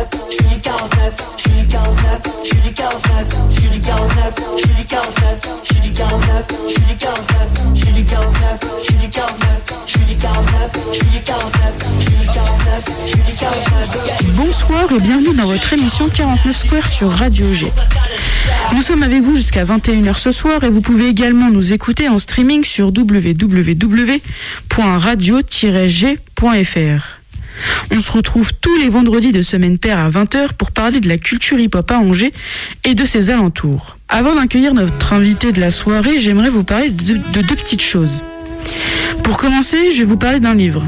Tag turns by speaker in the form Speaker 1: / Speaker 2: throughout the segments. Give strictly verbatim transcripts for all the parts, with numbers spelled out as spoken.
Speaker 1: quarante-neuf, je suis du quarante-neuf, je suis du quarante-neuf, je suis du quarante-neuf, je suis du quarante-neuf, je suis du quarante-neuf, je suis du quarante-neuf, je suis du quarante-neuf, je suis du quarante-neuf, je suis du quarante-neuf, je suis du quarante-neuf, je suis du quarante-neuf, je suis du quarante-neuf, je suis du quarante-neuf.
Speaker 2: Bonsoir et bienvenue dans votre émission quarante-neuf Square sur Radio G. Nous sommes avec vous jusqu'à vingt et une heures ce soir et vous pouvez également nous écouter en streaming sur w w w point radio tiret g point f r. On se retrouve tous les vendredis de semaine paire à vingt heures pour parler de la culture hip-hop à Angers et de ses alentours. Avant d'accueillir notre invité de la soirée, j'aimerais vous parler de, de deux petites choses. Pour commencer, je vais vous parler d'un livre,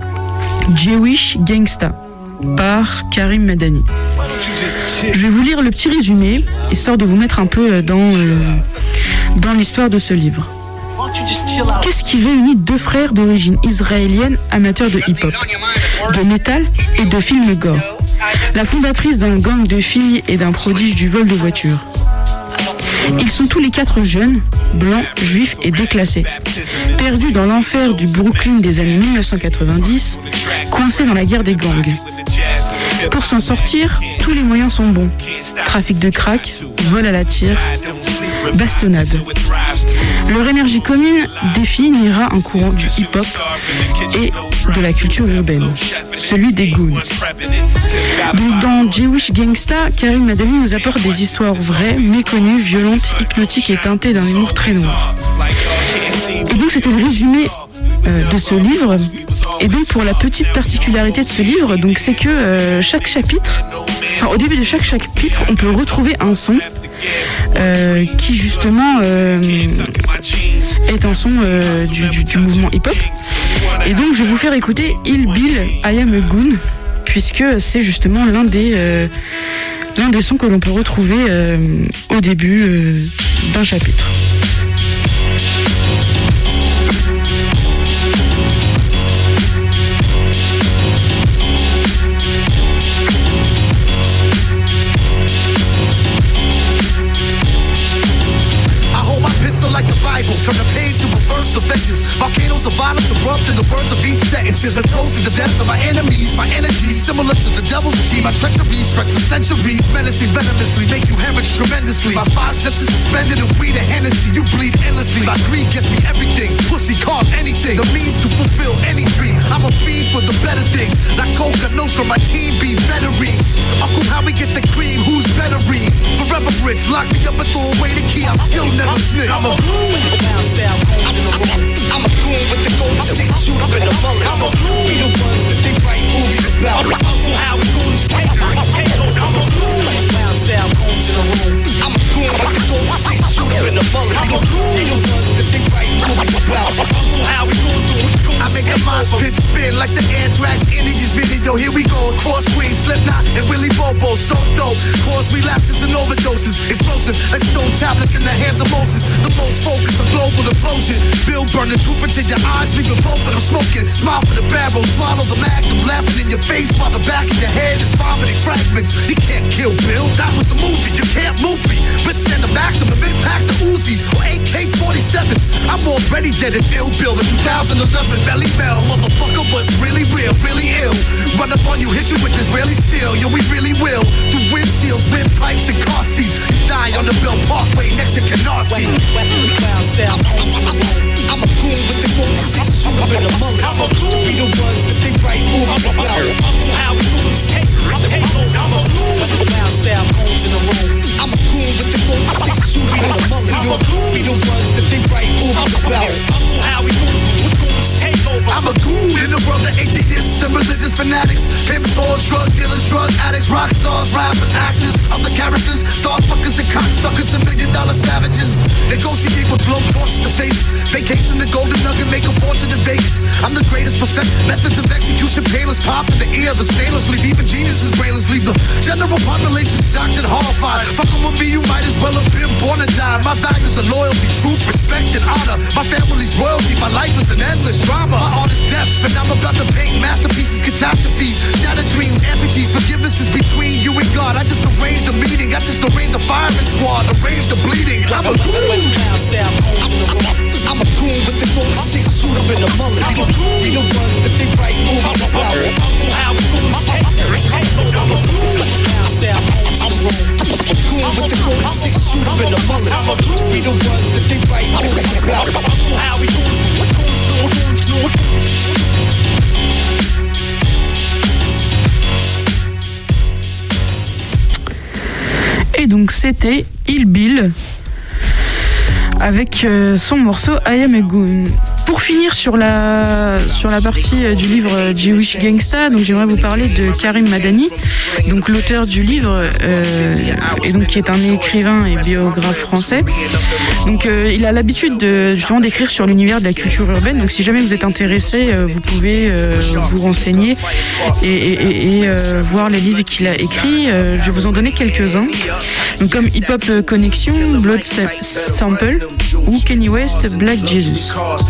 Speaker 2: Jewish Gangsta, par Karim Madani. Je vais vous lire le petit résumé, histoire de vous mettre un peu dans, euh, dans l'histoire de ce livre. Qu'est-ce qui réunit deux frères d'origine israélienne amateurs de hip-hop, de métal et de films gore? La fondatrice d'un gang de filles et d'un prodige du vol de voitures. Ils sont tous les quatre jeunes, blancs, juifs et déclassés, perdus dans l'enfer du Brooklyn des années mille neuf cent quatre-vingt-dix, coincés dans la guerre des gangs. Pour s'en sortir, tous les moyens sont bons. Trafic de crack, vol à la tire, bastonnade. Leur énergie commune définira un courant du hip-hop et de la culture urbaine, celui des goons. Donc dans Jewish Gangsta, Karim Madani nous apporte des histoires vraies, méconnues, violentes, hypnotiques et teintées d'un humour très noir. Et donc c'était le résumé euh, de ce livre. Et donc pour la petite particularité de ce livre, donc c'est que euh, chaque chapitre, enfin, au début de chaque chapitre, on peut retrouver un son euh, qui justement euh, est un son euh, du, du, du mouvement hip-hop. Et donc je vais vous faire écouter Il Bill I Am a Goon, puisque c'est justement l'un des euh, l'un des sons que l'on peut retrouver euh, au début euh, d'un chapitre.
Speaker 3: Like the Bible, turn the page to a verse of vengeance. Volcanoes of violence erupt in the words of each sentence. As I toast to the death of my enemies, my energy similar to the devil's G. My treachery stretch for centuries, menacing venomously, make you hemorrhage tremendously. My five senses suspended and breathe a Hennessy. You bleed endlessly. My greed gets me everything. Pussy cause anything. The means to fulfill any dream. I'm a fiend for the better things. Like Coca Nostra, my team be veterans. Uncle, how we get the cream? Who's better read? Forever rich, lock me up and throw away the key. I'm still never snitch. I'm a goon. I'm a goon with the gold six shoot up in the mullet. I'm a goon. We the ones that they write movies about. Uncle Howie goons take over. I'm a goon. Wild style goons in the room. I'm a goon with the gold six shoot up in the mullet. I'm a goon. We the ones that they write movies about. Uncle Howie goons. I make a mosh pit spin like the Anthrax Indians video. Here we go, cross screen, Slipknot and Willie Bobo. So dope, cause relapses and overdoses. Explosive like stone tablets in the hands of Moses. The most focused on global implosion. Bill burn the truth into your eyes, leaving both of them smoking. Smile for the barrel, swallow the magnum, laughing in your face while the back of your head is vomiting fragments. You can't kill Bill, that was a movie. You can't move me. Bitch, stand the maximum impact the Uzis or A K forty-sevens. I'm already dead as Ill Bill. The two thousand eleven Belly Bell, motherfucker was really real, really ill. Run up on you, hit you with Israeli steel. Yo, we really will. Do windshields, windpipes, and car seats. You die on the Bell Parkway next to Canarsie. I'm a goon with the gold six shoot up in the mullet. I'm a goon. We the ones that they write movies about. Uncle Howie goons take over. I'm a goon. Wild style goons in the room. I'm a goon with the gold six shoot up in the mullet. I'm a goon. We the ones that they write movies about. Uncle Howie goons take over. I'm a goon in the world of atheists and religious fanatics. Famous whores, drug dealers, drug addicts, rock stars, rappers, actors, other characters, star fuckers and cocksuckers and million dollar savages. Negotiate with blowtorches to faces. Vacation the golden nugget, make a fortune in Vegas. I'm the greatest, perfect methods of execution, painless pop in the ear, the stainless leave even geniuses brainless leave the general population shocked and horrified. Fucking with me, you might as well have been born and died. My values are loyalty, truth, respect, and honor. My family's royalty, my life is an endless drama. My art is death, and I'm about to paint masterpieces, catastrophes, shattered dreams, amputees. Forgiveness is between you and God. I just arranged the meeting, I just arranged the firing squad, arranged the bleeding. I'm a goon. I'm a goon with the gold six suit up in the mullet. I'm a goon. We the ones that they write movies about. Uncle Howie goons take over. I'm a goon.
Speaker 2: Donc c'était Il Bill avec euh, son morceau I Am a Goon. Pour finir sur la sur la partie euh, du livre euh, Jewish Gangsta, donc j'aimerais vous parler de Karim Madani, donc l'auteur du livre euh, et donc qui est un écrivain et biographe français. Donc euh, il a l'habitude de justement d'écrire sur l'univers de la culture urbaine. Donc si jamais vous êtes intéressé, euh, vous pouvez euh, vous renseigner et, et, et, et euh, voir les livres qu'il a écrits. Euh, je vais vous en donner quelques-uns. Donc comme Hip Hop Connection, Blood Sample ou Kanye West, Black Jesus.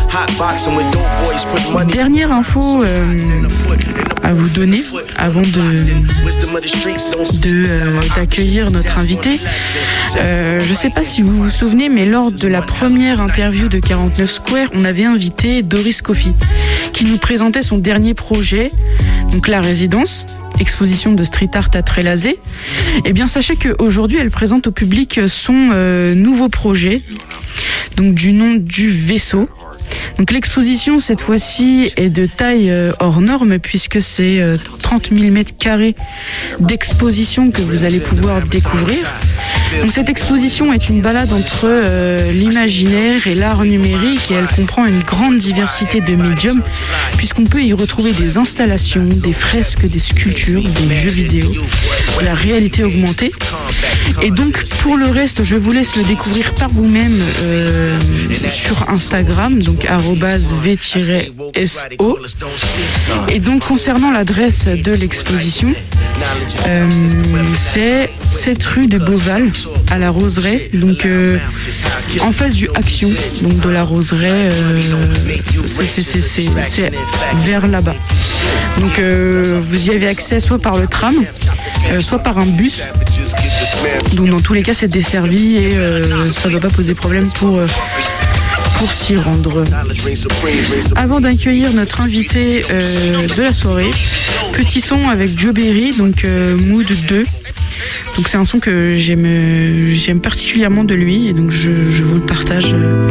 Speaker 2: Dernière info euh, à vous donner avant de, de euh, d'accueillir notre invité. Euh, je ne sais pas si vous vous souvenez, mais lors de la première interview de quarante-neuf Square, on avait invité Doris Coffey, qui nous présentait son dernier projet, donc La Résidence, exposition de street art à Trélazé. Eh bien, sachez qu'aujourd'hui, elle présente au public son euh, nouveau projet, donc du nom du Vaisseau. Donc l'exposition cette fois-ci est de taille euh, hors norme puisque c'est euh, trente mille mètres carrés d'exposition que vous allez pouvoir découvrir. Donc cette exposition est une balade entre euh, l'imaginaire et l'art numérique et elle comprend une grande diversité de médiums puisqu'on peut y retrouver des installations, des fresques, des sculptures, des jeux vidéo, la réalité augmentée. Et donc pour le reste, je vous laisse le découvrir par vous-même euh, sur Instagram, donc arobase v tiret s o. Et donc concernant l'adresse de l'exposition, euh, c'est sept rue de Beauval à la Roseraie, donc euh, en face du Action, donc de la Roseraie, euh, c'est, c'est, c'est, c'est, c'est vers là-bas. Donc euh, vous y avez accès soit par le tram, euh, soit par un bus. Donc dans tous les cas c'est desservi et euh, ça ne doit pas poser problème pour euh, pour s'y rendre. Avant d'accueillir notre invité euh, de la soirée, petit son avec Joe Berry, donc euh, Mood deux. Donc c'est un son que j'aime j'aime particulièrement de lui et donc je, je vous le partage.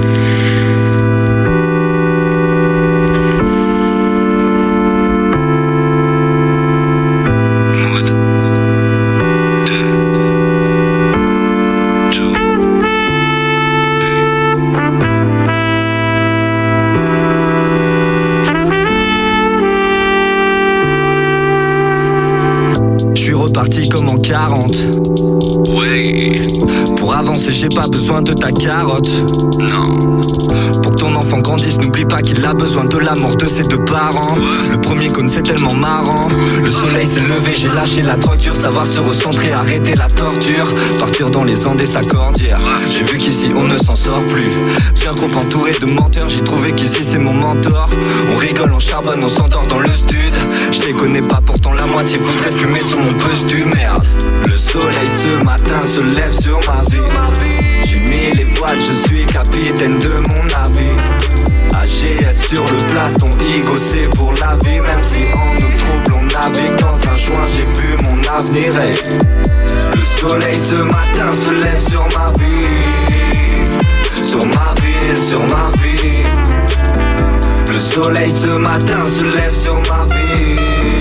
Speaker 4: Parti comme en quarante. Ouais. Pour avancer, j'ai pas besoin de ta carotte. Non. Pour que ton enfant grandisse, n'oublie pas qu'il a besoin de l'amour de ses deux parents. Le premier cône, c'est tellement marrant. Le soleil s'est levé, j'ai lâché la drogue dure. Savoir se recentrer, arrêter la torture. Partir dans les Andes et sa cordière. J'ai vu qu'ici on ne s'en sort plus. Bien trop entouré de menteurs, j'ai trouvé qu'ici c'est mon mentor. On rigole, on charbonne, on s'endort dans le stud. Je les connais pas, pourtant la moitié voudrait fumer sur mon poste du merde. Le soleil ce matin se lève sur ma vie. J'ai mis les voiles, je suis capitaine de mon navire. A G S sur le plaston, Igo c'est pour la vie. Même si en nous trouble on navigue dans un joint, j'ai vu mon avenir. Le soleil ce matin se lève sur ma vie. Sur ma ville, sur ma vie. Le soleil ce matin se lève sur ma vie.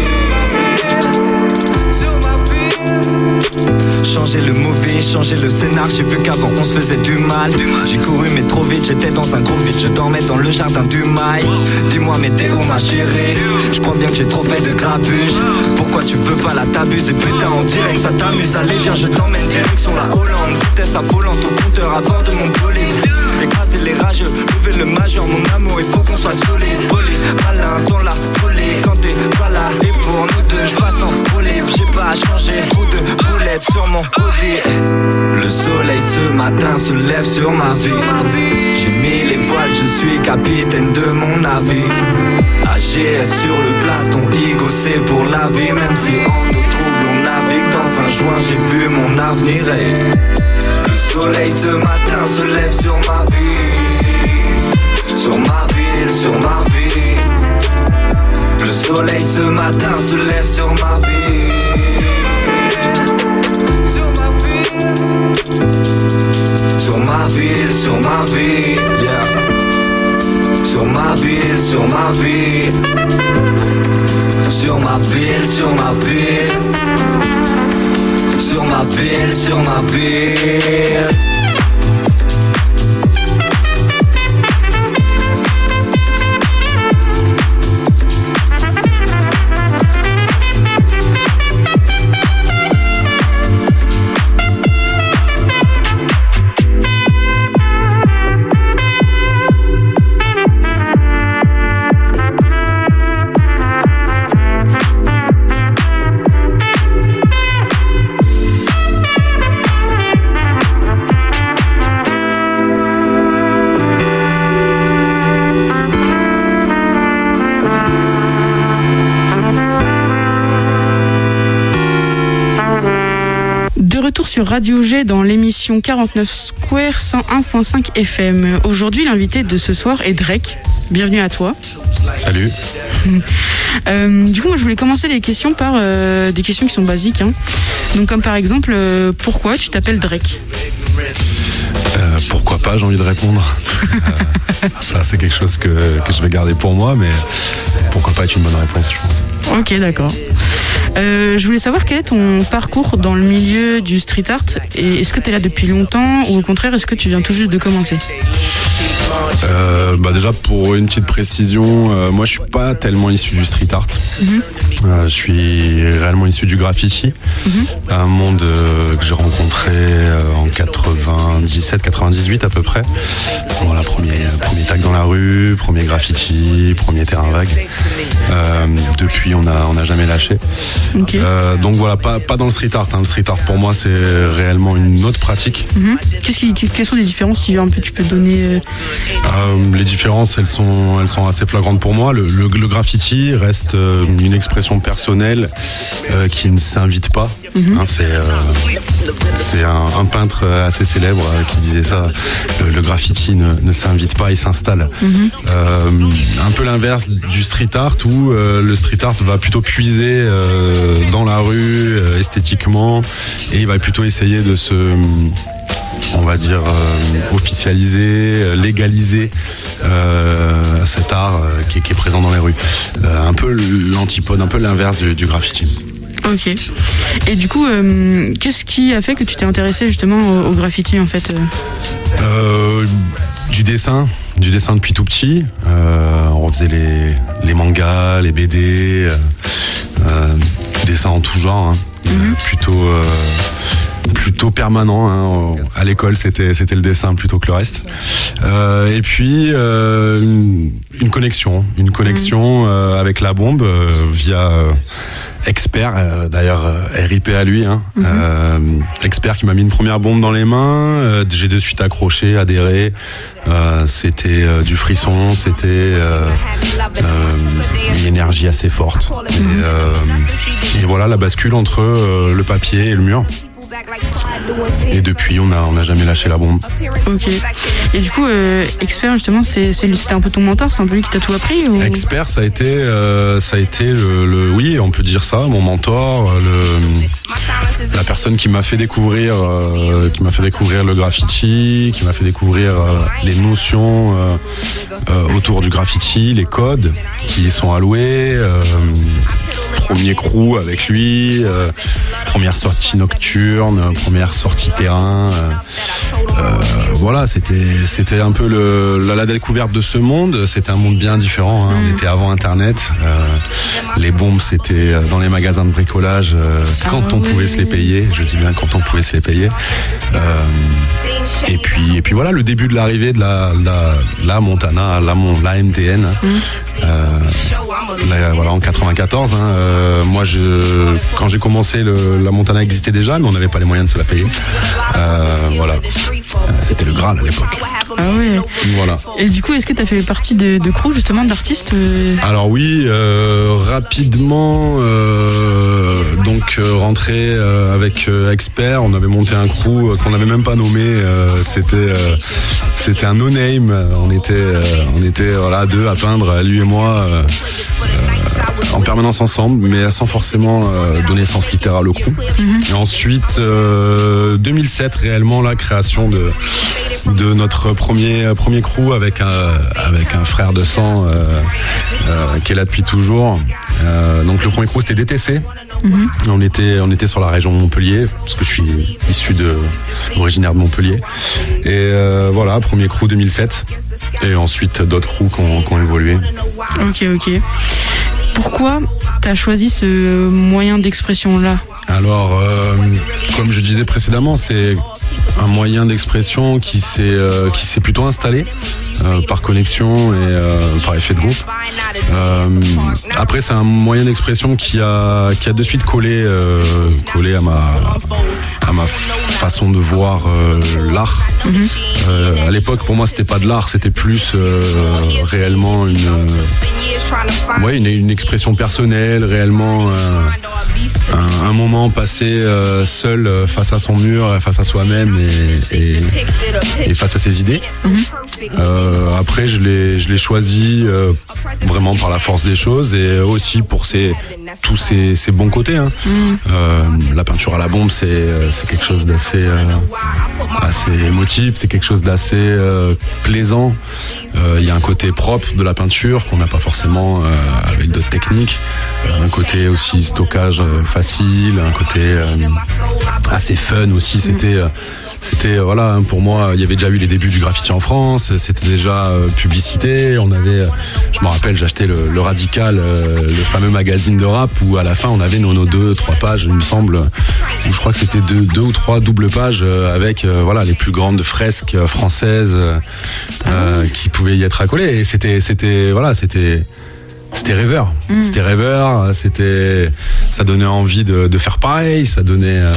Speaker 4: Changer le mauvais, changer le scénar. J'ai vu qu'avant on se faisait du mal. J'ai couru mais trop vite, j'étais dans un gros vide. Je dormais dans le jardin du mail. Dis-moi mais t'es où ma chérie? Je crois bien que j'ai trop fait de grabuge. Pourquoi tu veux pas la t'abuser? Putain on dirait que ça t'amuse. Allez viens je t'emmène direction la Hollande. Vitesse affolante au compteur à bord de mon bolide. Écraser les rageux, lever le majeur. Mon amour il faut qu'on soit solide. Poli, malin dans la folie. Quand t'es pas là et pour nous deux je passe en poli. J'ai pas changé, trop de boulettes sur mon hoodie. Le soleil ce matin se lève sur ma vie. J'ai mis les voiles, je suis capitaine de mon navire. A G S sur le plaston, Igo c'est pour la vie. Même si en nous trouble on navigue dans un joint, j'ai vu mon avenir. Le soleil ce matin se lève sur ma vie. Sur ma ville, sur ma vie. Le soleil ce matin se lève sur ma vie. Sur ma ville, sur ma vie, yeah. Sur ma ville, sur ma vie. Sur ma ville, sur ma ville. Sur ma ville, ville sur ma ville.
Speaker 2: Sur Radio G dans l'émission quarante-neuf Square cent un virgule cinq F M. Aujourd'hui, l'invité de ce soir est Drake. Bienvenue à toi.
Speaker 5: Salut.
Speaker 2: euh, du coup, moi, je voulais commencer les questions par euh, des questions qui sont basiques. Hein. Donc, comme par exemple, euh, pourquoi tu t'appelles Drake ?
Speaker 5: euh, Pourquoi pas, j'ai envie de répondre. euh, ça, c'est quelque chose que, que je vais garder pour moi, mais pourquoi pas être une bonne réponse, je pense.
Speaker 2: Ok, d'accord. Euh, je voulais savoir quel est ton parcours dans le milieu du street art et est-ce que tu es là depuis longtemps ou au contraire est-ce que tu viens tout juste de commencer ?
Speaker 5: Euh, bah déjà pour une petite précision, euh, moi je suis pas tellement issu du street art. Mm-hmm. Euh, je suis réellement issu du graffiti, mm-hmm. un monde euh, que j'ai rencontré euh, en quatre-vingt-dix-sept quatre-vingt-dix-huit à peu près. Voilà, premier, premier tag dans la rue, premier graffiti, premier terrain vague. Euh, depuis on a on a jamais lâché. Okay. Euh, donc voilà, pas pas dans le street art. Hein. Le street art pour moi c'est réellement une autre pratique.
Speaker 2: Mm-hmm. Qu'est-ce qui, quelles sont les différences si un peu tu peux donner euh...
Speaker 5: Euh, les différences, elles sont, elles sont assez flagrantes pour moi. Le, le, le graffiti reste euh, une expression personnelle euh, qui ne s'invite pas. Mm-hmm. Hein, c'est, euh, c'est un, un peintre assez célèbre euh, qui disait ça. Le, le graffiti ne, ne s'invite pas, il s'installe. Mm-hmm. Euh, un peu l'inverse du street art où euh, le street art va plutôt puiser euh, dans la rue euh, esthétiquement et il va plutôt essayer de se on va dire euh, officialiser, légaliser euh, cet art euh, qui, qui est présent dans les rues. Euh, un peu l'antipode, un peu l'inverse du, du graffiti.
Speaker 2: Ok. Et du coup, euh, qu'est-ce qui a fait que tu t'es intéressé justement au, au graffiti en fait
Speaker 5: euh, Du dessin, du dessin depuis tout petit. Euh, on refaisait les, les mangas, les B D, euh, euh, dessin en tout genre, hein. Mm-hmm. Plutôt. Euh, plutôt permanent hein. À l'école c'était c'était le dessin plutôt que le reste euh, et puis euh, une, une connexion une connexion euh, avec la bombe euh, via euh, Expert euh, d'ailleurs euh, R I P à lui hein. Mm-hmm. euh, Expert qui m'a mis une première bombe dans les mains, euh, j'ai de suite accroché, adhéré, euh, c'était euh, du frisson, c'était euh, euh, une énergie assez forte. Mm-hmm. et, euh, et voilà la bascule entre euh, le papier et le mur. Et depuis, on n'a on a jamais lâché la bombe.
Speaker 2: Ok. Et du coup, euh, Expert, justement, c'est, c'est, c'était un peu ton mentor, c'est un peu lui qui t'a tout appris ou...
Speaker 5: Expert, ça a été, euh, ça a été le, le, oui, on peut dire ça, mon mentor, le, la personne qui m'a fait découvrir, euh, qui m'a fait découvrir le graffiti, qui m'a fait découvrir euh, les notions euh, euh, autour du graffiti, les codes qui y sont alloués. Euh, premier crew avec lui, euh, première sortie nocturne, première sortie terrain. Euh, euh, voilà, c'était c'était un peu le, la, la découverte de ce monde. C'était un monde bien différent. Hein. On était avant Internet. Euh, les bombes, c'était dans les magasins de bricolage euh, quand ah, on oui. pouvait se les payer. Je dis bien quand on pouvait se les payer. Euh, et puis et puis voilà, le début de l'arrivée de la la, la Montana, la, la M T N. Mmh. Euh, là, voilà, en quatre-vingt-quatorze. Hein, euh, moi, je, quand j'ai commencé, le, la Montana existait déjà, mais on n'avait pas les moyens de se la payer. Euh, voilà, c'était le Graal à l'époque.
Speaker 2: Ah ouais.
Speaker 5: Voilà.
Speaker 2: Et du coup, est-ce que tu as fait partie de, de crew justement d'artistes euh...
Speaker 5: Alors oui, euh, rapidement. Euh, donc euh, rentré euh, avec euh, Expert, on avait monté un crew euh, qu'on n'avait même pas nommé. Euh, c'était euh, c'était un no-name. On était euh, on était voilà deux à peindre, lui et moi. Euh, euh, en permanence ensemble, mais sans forcément euh, donner sens littéral au crew. Mm-hmm. Et ensuite, euh, deux mille sept, réellement, la création de, de notre premier, premier crew avec un, avec un frère de sang euh, euh, qui est là depuis toujours. Euh, donc le premier crew, c'était D T C. Mm-hmm. On était, on était sur la région de Montpellier, parce que je suis issu de, originaire de Montpellier. Et euh, voilà, premier crew deux mille sept. Et ensuite d'autres crews qui ont, qui ont évolué.
Speaker 2: Ok, ok. Pourquoi t'as choisi ce moyen d'expression-là ?
Speaker 5: Alors, euh, comme je disais précédemment, c'est un moyen d'expression qui s'est, euh, qui s'est plutôt installé euh, par connexion et euh, par effet de groupe. Euh, après, c'est un moyen d'expression qui a, qui a de suite collé, euh, collé à ma, à ma façon de voir euh, l'art. Mm-hmm. Euh, à l'époque, pour moi, c'était pas de l'art, c'était plus euh, réellement une, euh, ouais, une, une expression personnelle, réellement euh, un, un moment passé euh, seul euh, face à son mur, face à soi-même et, et, et face à ses idées. Mm-hmm. Euh, après, je l'ai, je l'ai choisi euh, vraiment par la force des choses et aussi pour ses, tous ses, ses bons côtés. Hein. Mm. Euh, la peinture à la bombe, c'est, c'est quelque chose d'assez euh, assez émotif, c'est quelque chose d'assez euh, plaisant. Il euh, y a un côté propre de la peinture qu'on n'a pas forcément euh, avec d'autres techniques. Euh, un côté aussi stockage euh, facile, un côté euh, assez fun aussi. C'était euh, C'était, voilà, pour moi, il y avait déjà eu les débuts du graffiti en France, c'était déjà euh, publicité, on avait, euh, je me rappelle, j'achetais le, le Radical, euh, le fameux magazine de rap, où à la fin, on avait nos, nos deux, trois pages, il me semble, où je crois que c'était deux, deux ou trois doubles pages, euh, avec, euh, voilà, les plus grandes fresques françaises euh, euh, qui pouvaient y être accolées, et c'était, c'était, voilà, c'était... C'était rêveur, mmh. c'était rêveur, c'était, ça donnait envie de, de faire pareil, ça donnait, euh,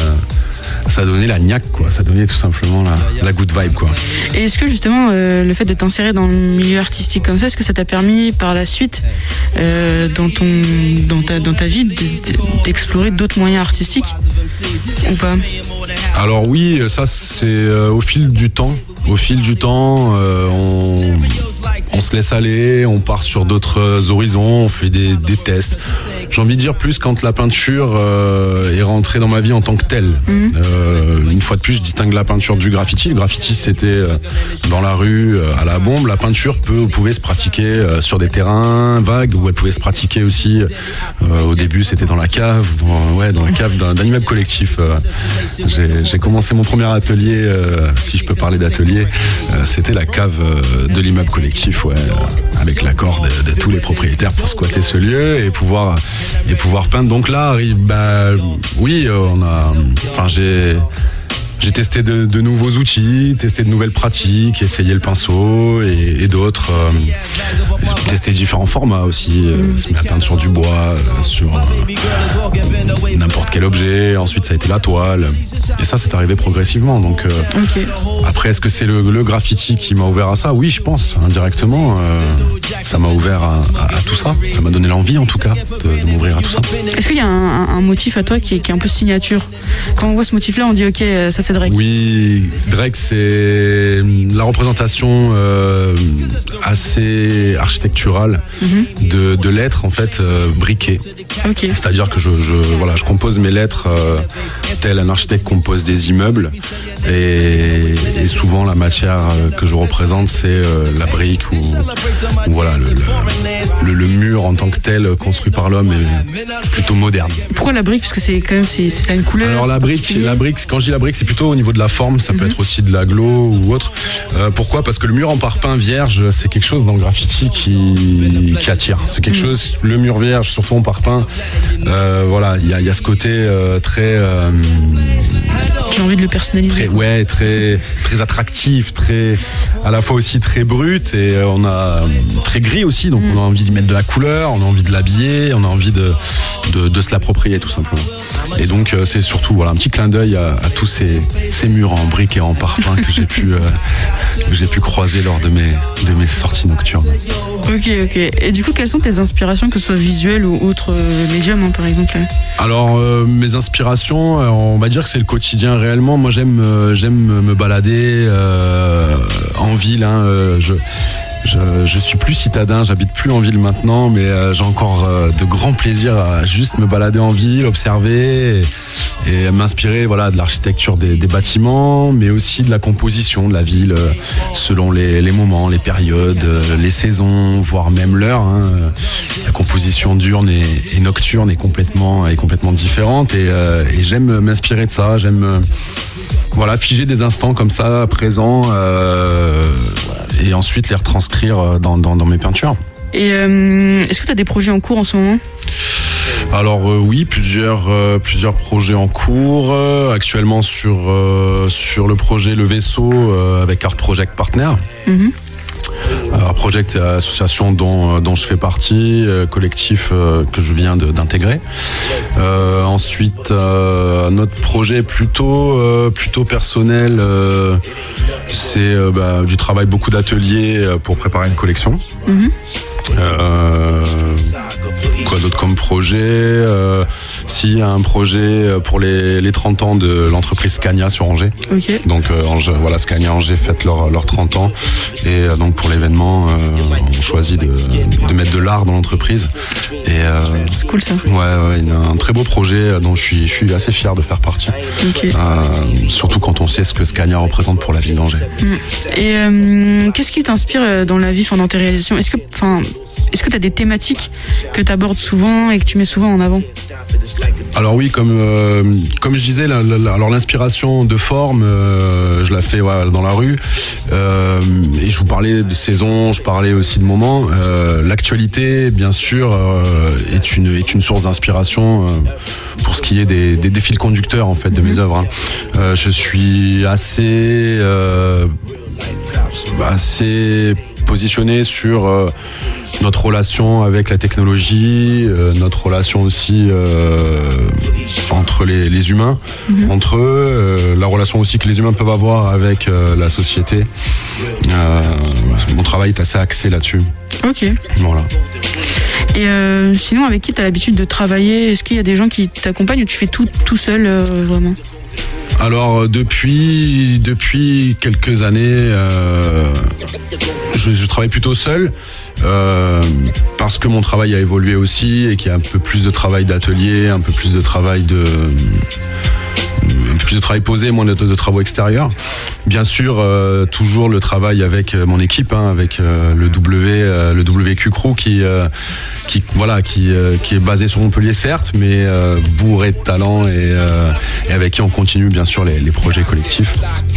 Speaker 5: ça donnait la niaque, quoi, ça donnait tout simplement la, la good vibe, quoi.
Speaker 2: Et est-ce que justement euh, le fait de t'insérer dans le milieu artistique comme ça, est-ce que ça t'a permis par la suite, euh, dans ton, dans ta, dans ta vie, d'explorer d'autres moyens artistiques ou pas ?
Speaker 5: Alors oui, ça c'est euh, au fil du temps. Au fil du temps, euh, on, on se laisse aller, on part sur d'autres horizons, on fait des, des tests. J'ai envie de dire plus quand la peinture euh, est rentrée dans ma vie en tant que telle. Mmh. Euh, une fois de plus, je distingue la peinture du graffiti. Le graffiti, c'était euh, dans la rue, euh, à la bombe. La peinture peut, pouvait se pratiquer euh, sur des terrains vagues, ou elle pouvait se pratiquer aussi. Euh, au début, c'était dans la cave, dans, ouais, dans la cave d'un, d'un immeuble collectif. Euh, j'ai, j'ai commencé mon premier atelier, euh, si je peux parler d'atelier. Euh, c'était la cave euh, de l'immeuble collectif, ouais, euh, avec l'accord de, de tous les propriétaires pour squatter ce lieu et pouvoir et pouvoir peindre. Donc là, bah, oui, on a, enfin j'ai. J'ai testé de, de nouveaux outils, testé de nouvelles pratiques, essayé le pinceau et, et d'autres. Euh, j'ai testé différents formats aussi, euh, se met à peindre sur du bois, euh, sur euh, n'importe quel objet. Ensuite, ça a été la toile. Et ça, c'est arrivé progressivement. Donc, euh, okay. Après, est-ce que c'est le, le graffiti qui m'a ouvert à ça ? Oui, je pense, indirectement. Euh, ça m'a ouvert à, à, à tout ça. Ça m'a donné l'envie, en tout cas, de, de m'ouvrir à tout ça.
Speaker 2: Est-ce qu'il y a un, un motif à toi qui est, qui est un peu signature ? Quand on voit ce motif-là, on dit ok, ça c'est Drake.
Speaker 5: Oui, Drake, c'est la représentation euh, assez architecturale mm-hmm. de, de lettres en fait euh, briquées.
Speaker 2: Okay.
Speaker 5: C'est-à-dire que je, je, voilà, je compose mes lettres euh, tel un architecte compose des immeubles et, et souvent la matière que je représente c'est euh, la brique ou, ou voilà le, le, le mur en tant que tel construit par l'homme est plutôt moderne.
Speaker 2: Pourquoi la brique ? Parce que c'est quand même c'est, c'est une couleur.
Speaker 5: Alors la brique, la brique, quand je dis la brique, c'est plutôt au niveau de la forme, ça mm-hmm. peut être aussi de l'aglo ou autre. Euh, pourquoi ? Parce que le mur en parpaing vierge, c'est quelque chose dans le graffiti qui, qui attire. C'est quelque mm-hmm. chose, le mur vierge, surtout en parpaing, euh, voilà, il y a, y a ce côté euh, très... Euh,
Speaker 2: J'ai envie de le personnaliser.
Speaker 5: Très, ouais, très, très attractif, très, à la fois aussi très brut et on a très gris aussi, donc mm. on a envie d'y mettre de la couleur, on a envie de l'habiller, on a envie de, de, de se l'approprier tout simplement. Et donc c'est surtout voilà, un petit clin d'œil à, à tous ces, ces murs en briques et en parpaing que j'ai pu, euh, que j'ai pu croiser lors de mes, de mes sorties nocturnes.
Speaker 2: Ok, ok. Et du coup, quelles sont tes inspirations, que ce soit visuelles ou autres euh, médiums, hein, par exemple ?
Speaker 5: Alors, euh, mes inspirations, euh, on va dire que c'est le quotidien réellement. Moi, j'aime, euh, j'aime me balader euh, en ville. Hein, euh, je, je, je suis plus citadin, j'habite plus en ville maintenant, mais euh, j'ai encore euh, de grands plaisirs à juste me balader en ville, observer. Et, et m'inspirer voilà de l'architecture des, des bâtiments, mais aussi de la composition de la ville euh, selon les, les moments, les périodes, euh, les saisons, voire même l'heure. Hein. La composition diurne et, et nocturne est complètement est complètement différente et, euh, et j'aime m'inspirer de ça. J'aime euh, voilà figer des instants comme ça présents euh, et ensuite les retranscrire dans, dans, dans mes peintures.
Speaker 2: Et euh, est-ce que tu as des projets en cours en ce moment ?
Speaker 5: Alors euh, oui, plusieurs euh, plusieurs projets en cours. Euh, actuellement sur euh, sur le projet Le Vaisseau euh, avec Art Project Partner. Mm-hmm. Art Project, c'est l'association dont dont je fais partie, euh, collectif euh, que je viens de, d'intégrer. Euh, ensuite, euh, notre projet plutôt euh, plutôt personnel, euh, c'est euh, bah, du travail, beaucoup d'ateliers pour préparer une collection. Mm-hmm. Euh, quoi d'autre comme projet euh, si un projet pour les, les trente ans de l'entreprise Scania sur Angers.
Speaker 2: Okay.
Speaker 5: Donc euh, Angers, voilà, Scania Angers fête leurs leur trente ans et euh, donc pour l'événement euh, on choisit de, de mettre de l'art dans l'entreprise et euh,
Speaker 2: c'est cool ça.
Speaker 5: Ouais, ouais, il y a un très beau projet dont je suis, je suis assez fier de faire partie.
Speaker 2: Okay.
Speaker 5: Euh, surtout quand on sait ce que Scania représente pour la ville d'Angers.
Speaker 2: Et euh, qu'est-ce qui t'inspire dans la vie, dans tes réalisations ? Est-ce que, enfin, est-ce que tu as des thématiques que tu abordes souvent et que tu mets souvent en avant ?
Speaker 5: Alors oui, comme euh, comme je disais, la, la, alors l'inspiration de forme, euh, je la fais ouais, dans la rue. Euh, et je vous parlais de saison, je parlais aussi de moments. Euh, l'actualité, bien sûr, euh, est une est une source d'inspiration euh, pour ce qui est des, des, des fils conducteurs en fait de mes œuvres. Hein. Euh, je suis assez euh, assez positionné sur euh, notre relation avec la technologie, euh, notre relation aussi euh, entre les, les humains, mmh. entre eux, euh, la relation aussi que les humains peuvent avoir avec euh, la société. Euh, mon travail est assez axé là-dessus.
Speaker 2: Ok.
Speaker 5: Voilà.
Speaker 2: Et euh, sinon, avec qui tu as l'habitude de travailler ? Est-ce qu'il y a des gens qui t'accompagnent ou tu fais tout tout seul euh, vraiment ?
Speaker 5: Alors depuis depuis quelques années, euh, je, je travaille plutôt seul euh, parce que mon travail a évolué aussi et qu'il y a un peu plus de travail d'atelier, un peu plus de travail de un peu plus de travail posé, moins de, de travaux extérieurs. Bien sûr, euh, toujours le travail avec mon équipe, hein, avec euh, le W, euh, le W Q Crew qui, euh, qui, voilà, qui, euh, qui est basé sur Montpellier certes, mais euh, bourré de talent et, euh, et avec qui on continue bien sûr les, les projets collectifs.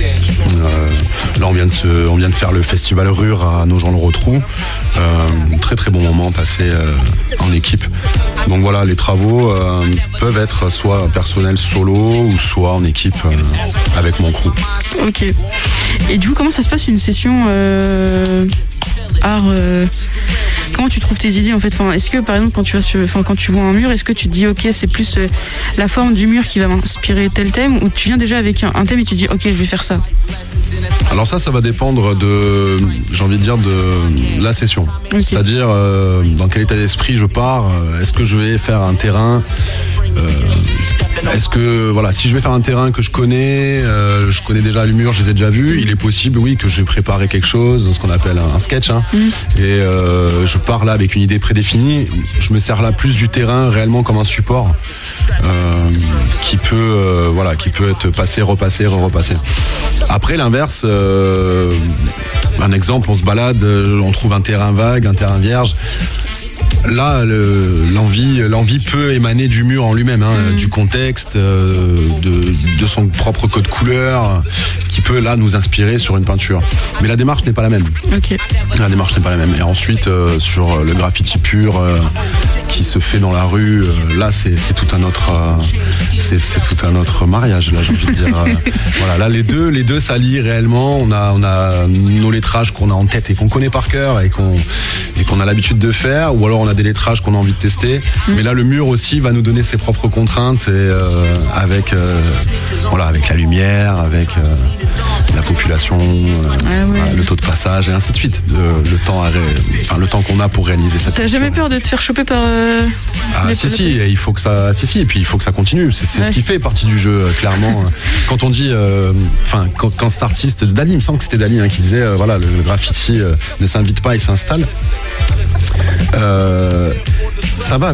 Speaker 5: Euh, là, on vient de se, on vient de faire le festival Rure à Nogent-le-Rotrou. Euh, très très bon moment passé euh, en équipe. Donc voilà, les travaux euh, peuvent être soit personnels solo ou soit en équipe euh, avec mon crew.
Speaker 2: Ok. Et du coup, comment ça se passe une session euh, art euh, Comment tu trouves tes idées en fait, enfin, est-ce que par exemple quand tu vas sur, enfin, quand tu vois un mur, est-ce que tu te dis ok c'est plus euh, la forme du mur qui va m'inspirer tel thème, ou tu viens déjà avec un, un thème et tu te dis ok je vais faire ça?
Speaker 5: Alors ça, ça va dépendre de, j'ai envie de dire, de la session. Okay. C'est-à-dire euh, dans quel état d'esprit je pars. Est-ce que je vais faire un terrain euh, Est-ce que, voilà, si je vais faire un terrain que je connais, euh, je connais déjà le mur, je les ai déjà vus, il est possible, oui, que j'ai préparé quelque chose, ce qu'on appelle un, un sketch, hein, mm. et euh, je pars là avec une idée prédéfinie. Je me sers là plus du terrain réellement comme un support euh, qui peut, euh, voilà, qui peut être passé, repassé, re-repassé. Après, l'inverse, euh, un exemple, on se balade, on trouve un terrain vague, un terrain vierge. Là, le, l'envie, l'envie peut émaner du mur en lui-même, hein, mmh. du contexte, euh, de, de son propre code couleur, qui peut là nous inspirer sur une peinture. Mais la démarche n'est pas la même.
Speaker 2: Okay.
Speaker 5: La démarche n'est pas la même. Et ensuite, euh, sur le graffiti pur euh, qui se fait dans la rue, euh, là, c'est, c'est tout un autre, euh, c'est, c'est tout un autre mariage. Là, j'ai envie de dire. Euh, voilà, là, les deux, les deux s'allient réellement. On a, on a nos lettrages qu'on a en tête et qu'on connaît par cœur et qu'on, et qu'on a l'habitude de faire, ou alors on a des lettrages qu'on a envie de tester, mmh. mais là le mur aussi va nous donner ses propres contraintes et euh, avec euh, voilà, avec la lumière, avec euh, la population, euh,
Speaker 2: ah ouais.
Speaker 5: voilà, le taux de passage et ainsi de suite, de, le temps à ré... enfin, le temps qu'on a pour réaliser cette.
Speaker 2: T'as jamais peur de te faire choper par euh,
Speaker 5: ah
Speaker 2: les
Speaker 5: si si, il faut que ça si si et puis il faut que ça continue, c'est, c'est ouais. ce qui fait partie du jeu clairement. Quand on dit enfin euh, quand, quand cet artiste Dali, il me semble que c'était Dali, hein, qui disait euh, voilà, le, le graffiti euh, ne s'invite pas, il s'installe. Euh, ça va avec.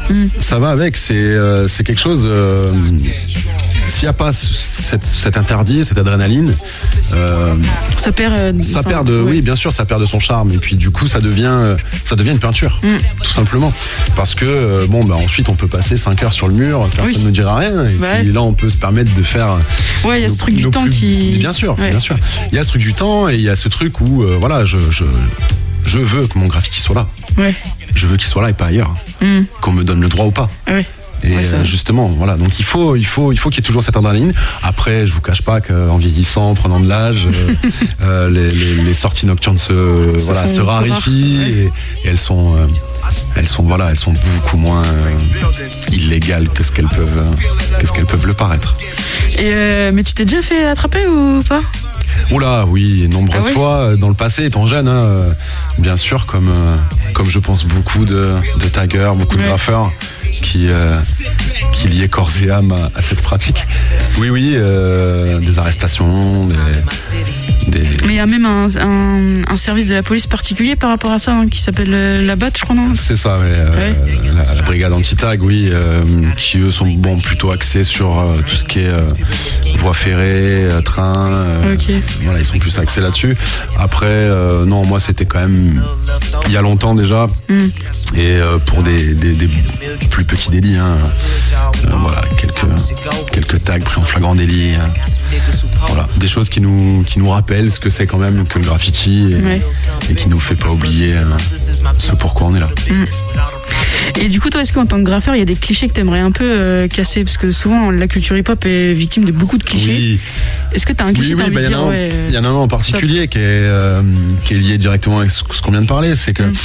Speaker 2: Mmh.
Speaker 5: Ça va avec, c'est, euh, c'est quelque chose... Euh, s'il n'y a pas cette, cet interdit, cette adrénaline, euh,
Speaker 2: ça perd. Euh,
Speaker 5: ça
Speaker 2: enfin,
Speaker 5: perd de,
Speaker 2: ouais.
Speaker 5: oui, bien sûr, ça perd de son charme. Et puis du coup, ça devient, ça devient une peinture, mm. tout simplement. Parce que euh, bon, bah ensuite, on peut passer cinq heures sur le mur, personne oui. ne dira rien. Et
Speaker 2: ouais.
Speaker 5: puis là, on peut se permettre de faire.
Speaker 2: Ouais, il y a ce truc du temps
Speaker 5: plus...
Speaker 2: qui.
Speaker 5: Bien sûr,
Speaker 2: ouais.
Speaker 5: bien sûr. Il y a ce truc du temps et il y a ce truc où, euh, voilà, je, je, je veux que mon graffiti soit là.
Speaker 2: Ouais.
Speaker 5: Je veux qu'il soit là et pas ailleurs. Mm. Qu'on me donne le droit ou pas.
Speaker 2: Ouais.
Speaker 5: Et
Speaker 2: ouais,
Speaker 5: euh, justement, voilà. Donc il faut, il faut, il faut qu'il y ait toujours cette adrénaline. Après, je vous cache pas qu'en vieillissant, en prenant de l'âge, euh, euh, les, les, les sorties nocturnes se, se voilà, se raréfient ouais. et, et elles sont, euh, elles sont, voilà, elles sont beaucoup moins euh, illégales que ce qu'elles peuvent, euh, que ce qu'elles peuvent le paraître.
Speaker 2: Et euh, mais tu t'es déjà fait attraper ou pas?
Speaker 5: Oula, oui, nombreuses ah ouais fois dans le passé, étant jeune, hein, euh, bien sûr, comme euh, comme je pense beaucoup de, de taggers, beaucoup ouais. de graffeurs qui euh, qui liaient corps et âme à, à cette pratique. Oui, oui, euh, des arrestations, des, des...
Speaker 2: Mais il y a même un, un, un service de la police particulier par rapport à ça, hein, qui s'appelle euh, la B A T, je crois, non?
Speaker 5: C'est ça, ouais, euh, ouais. La, la brigade anti-tag, oui, euh, qui eux sont bon plutôt axés sur euh, tout ce qui est euh, voie ferrée, euh, train. Euh,
Speaker 2: ok.
Speaker 5: Voilà, ils sont plus axés là-dessus. Après, euh, non, moi c'était quand même il y a longtemps déjà, mm. et euh, pour des, des, des plus petits délits, hein, euh, voilà, quelques quelques tags pris en flagrant délit, hein, voilà, des choses qui nous qui nous rappellent ce que c'est quand même que le graffiti et, ouais. et qui nous fait pas oublier euh, ce pourquoi on est là. Mm.
Speaker 2: Et du coup, toi, est-ce qu'en tant que graffeur, il y a des clichés que t'aimerais un peu euh, casser? Parce que souvent, la culture hip-hop est victime de beaucoup de clichés. Oui. Est-ce que t'as un cliché?
Speaker 5: Oui, oui, bah,
Speaker 2: de dire,
Speaker 5: un,
Speaker 2: ouais,
Speaker 5: il y en a un en particulier qui est, euh, qui est lié directement avec ce qu'on vient de parler. C'est que, mm.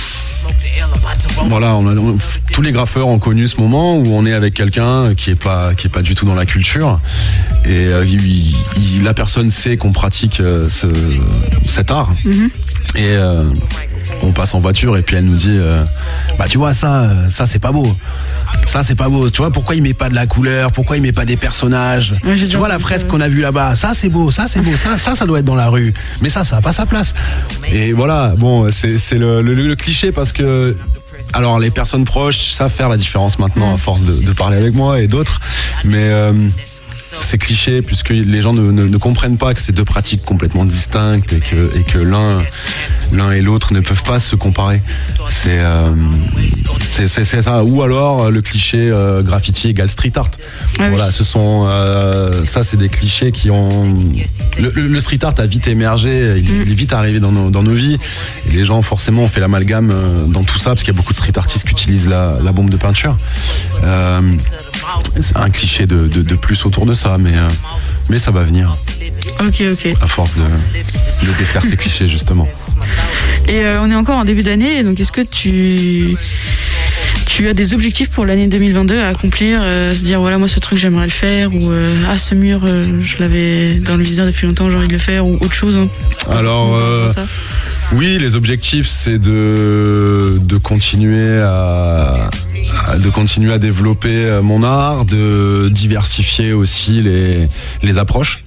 Speaker 5: voilà, on a, on, tous les graffeurs ont connu ce moment où on est avec quelqu'un qui est pas, qui est pas du tout dans la culture. Et euh, il, il, la personne sait qu'on pratique euh, ce, cet art. Mm-hmm. Et euh, on passe en voiture et puis elle nous dit euh, bah tu vois ça ça c'est pas beau, ça c'est pas beau, tu vois pourquoi il met pas de la couleur, pourquoi il met pas des personnages, ouais, tu vois la fresque qu'on a vue là-bas, ça c'est beau, ça c'est beau, ça ça ça doit être dans la rue, mais ça ça a pas sa place. Et voilà, bon, c'est c'est le, le, le cliché parce que alors les personnes proches savent faire la différence maintenant à force de, de parler avec moi et d'autres, mais euh, c'est cliché puisque les gens ne, ne, ne comprennent pas que c'est deux pratiques complètement distinctes et que, et que l'un, l'un et l'autre ne peuvent pas se comparer. C'est, euh, c'est, c'est, c'est ça. Ou alors le cliché euh, graffiti égale street art. Ah voilà, oui. Ce sont euh, ça, c'est des clichés qui ont. Le, le street art a vite émergé, il, mm. il est vite arrivé dans nos, dans nos vies. Et les gens forcément ont fait l'amalgame dans tout ça parce qu'il y a beaucoup de street artistes qui utilisent la, la bombe de peinture. Euh, c'est un cliché de, de, de plus autour de ça, mais, euh, mais ça va venir.
Speaker 2: Ok, ok.
Speaker 5: À force de, de défaire ces clichés, justement.
Speaker 2: Et euh, on est encore en début d'année, donc est-ce que tu, tu as des objectifs pour l'année deux mille vingt-deux à accomplir, euh, se dire voilà, moi ce truc j'aimerais le faire, ou euh, ah ce mur euh, je l'avais dans le viseur depuis longtemps, j'ai envie de le faire, ou autre chose, hein.
Speaker 5: Alors, euh, oui, les objectifs, c'est de, de continuer à. de continuer à développer mon art, de diversifier aussi les, les approches.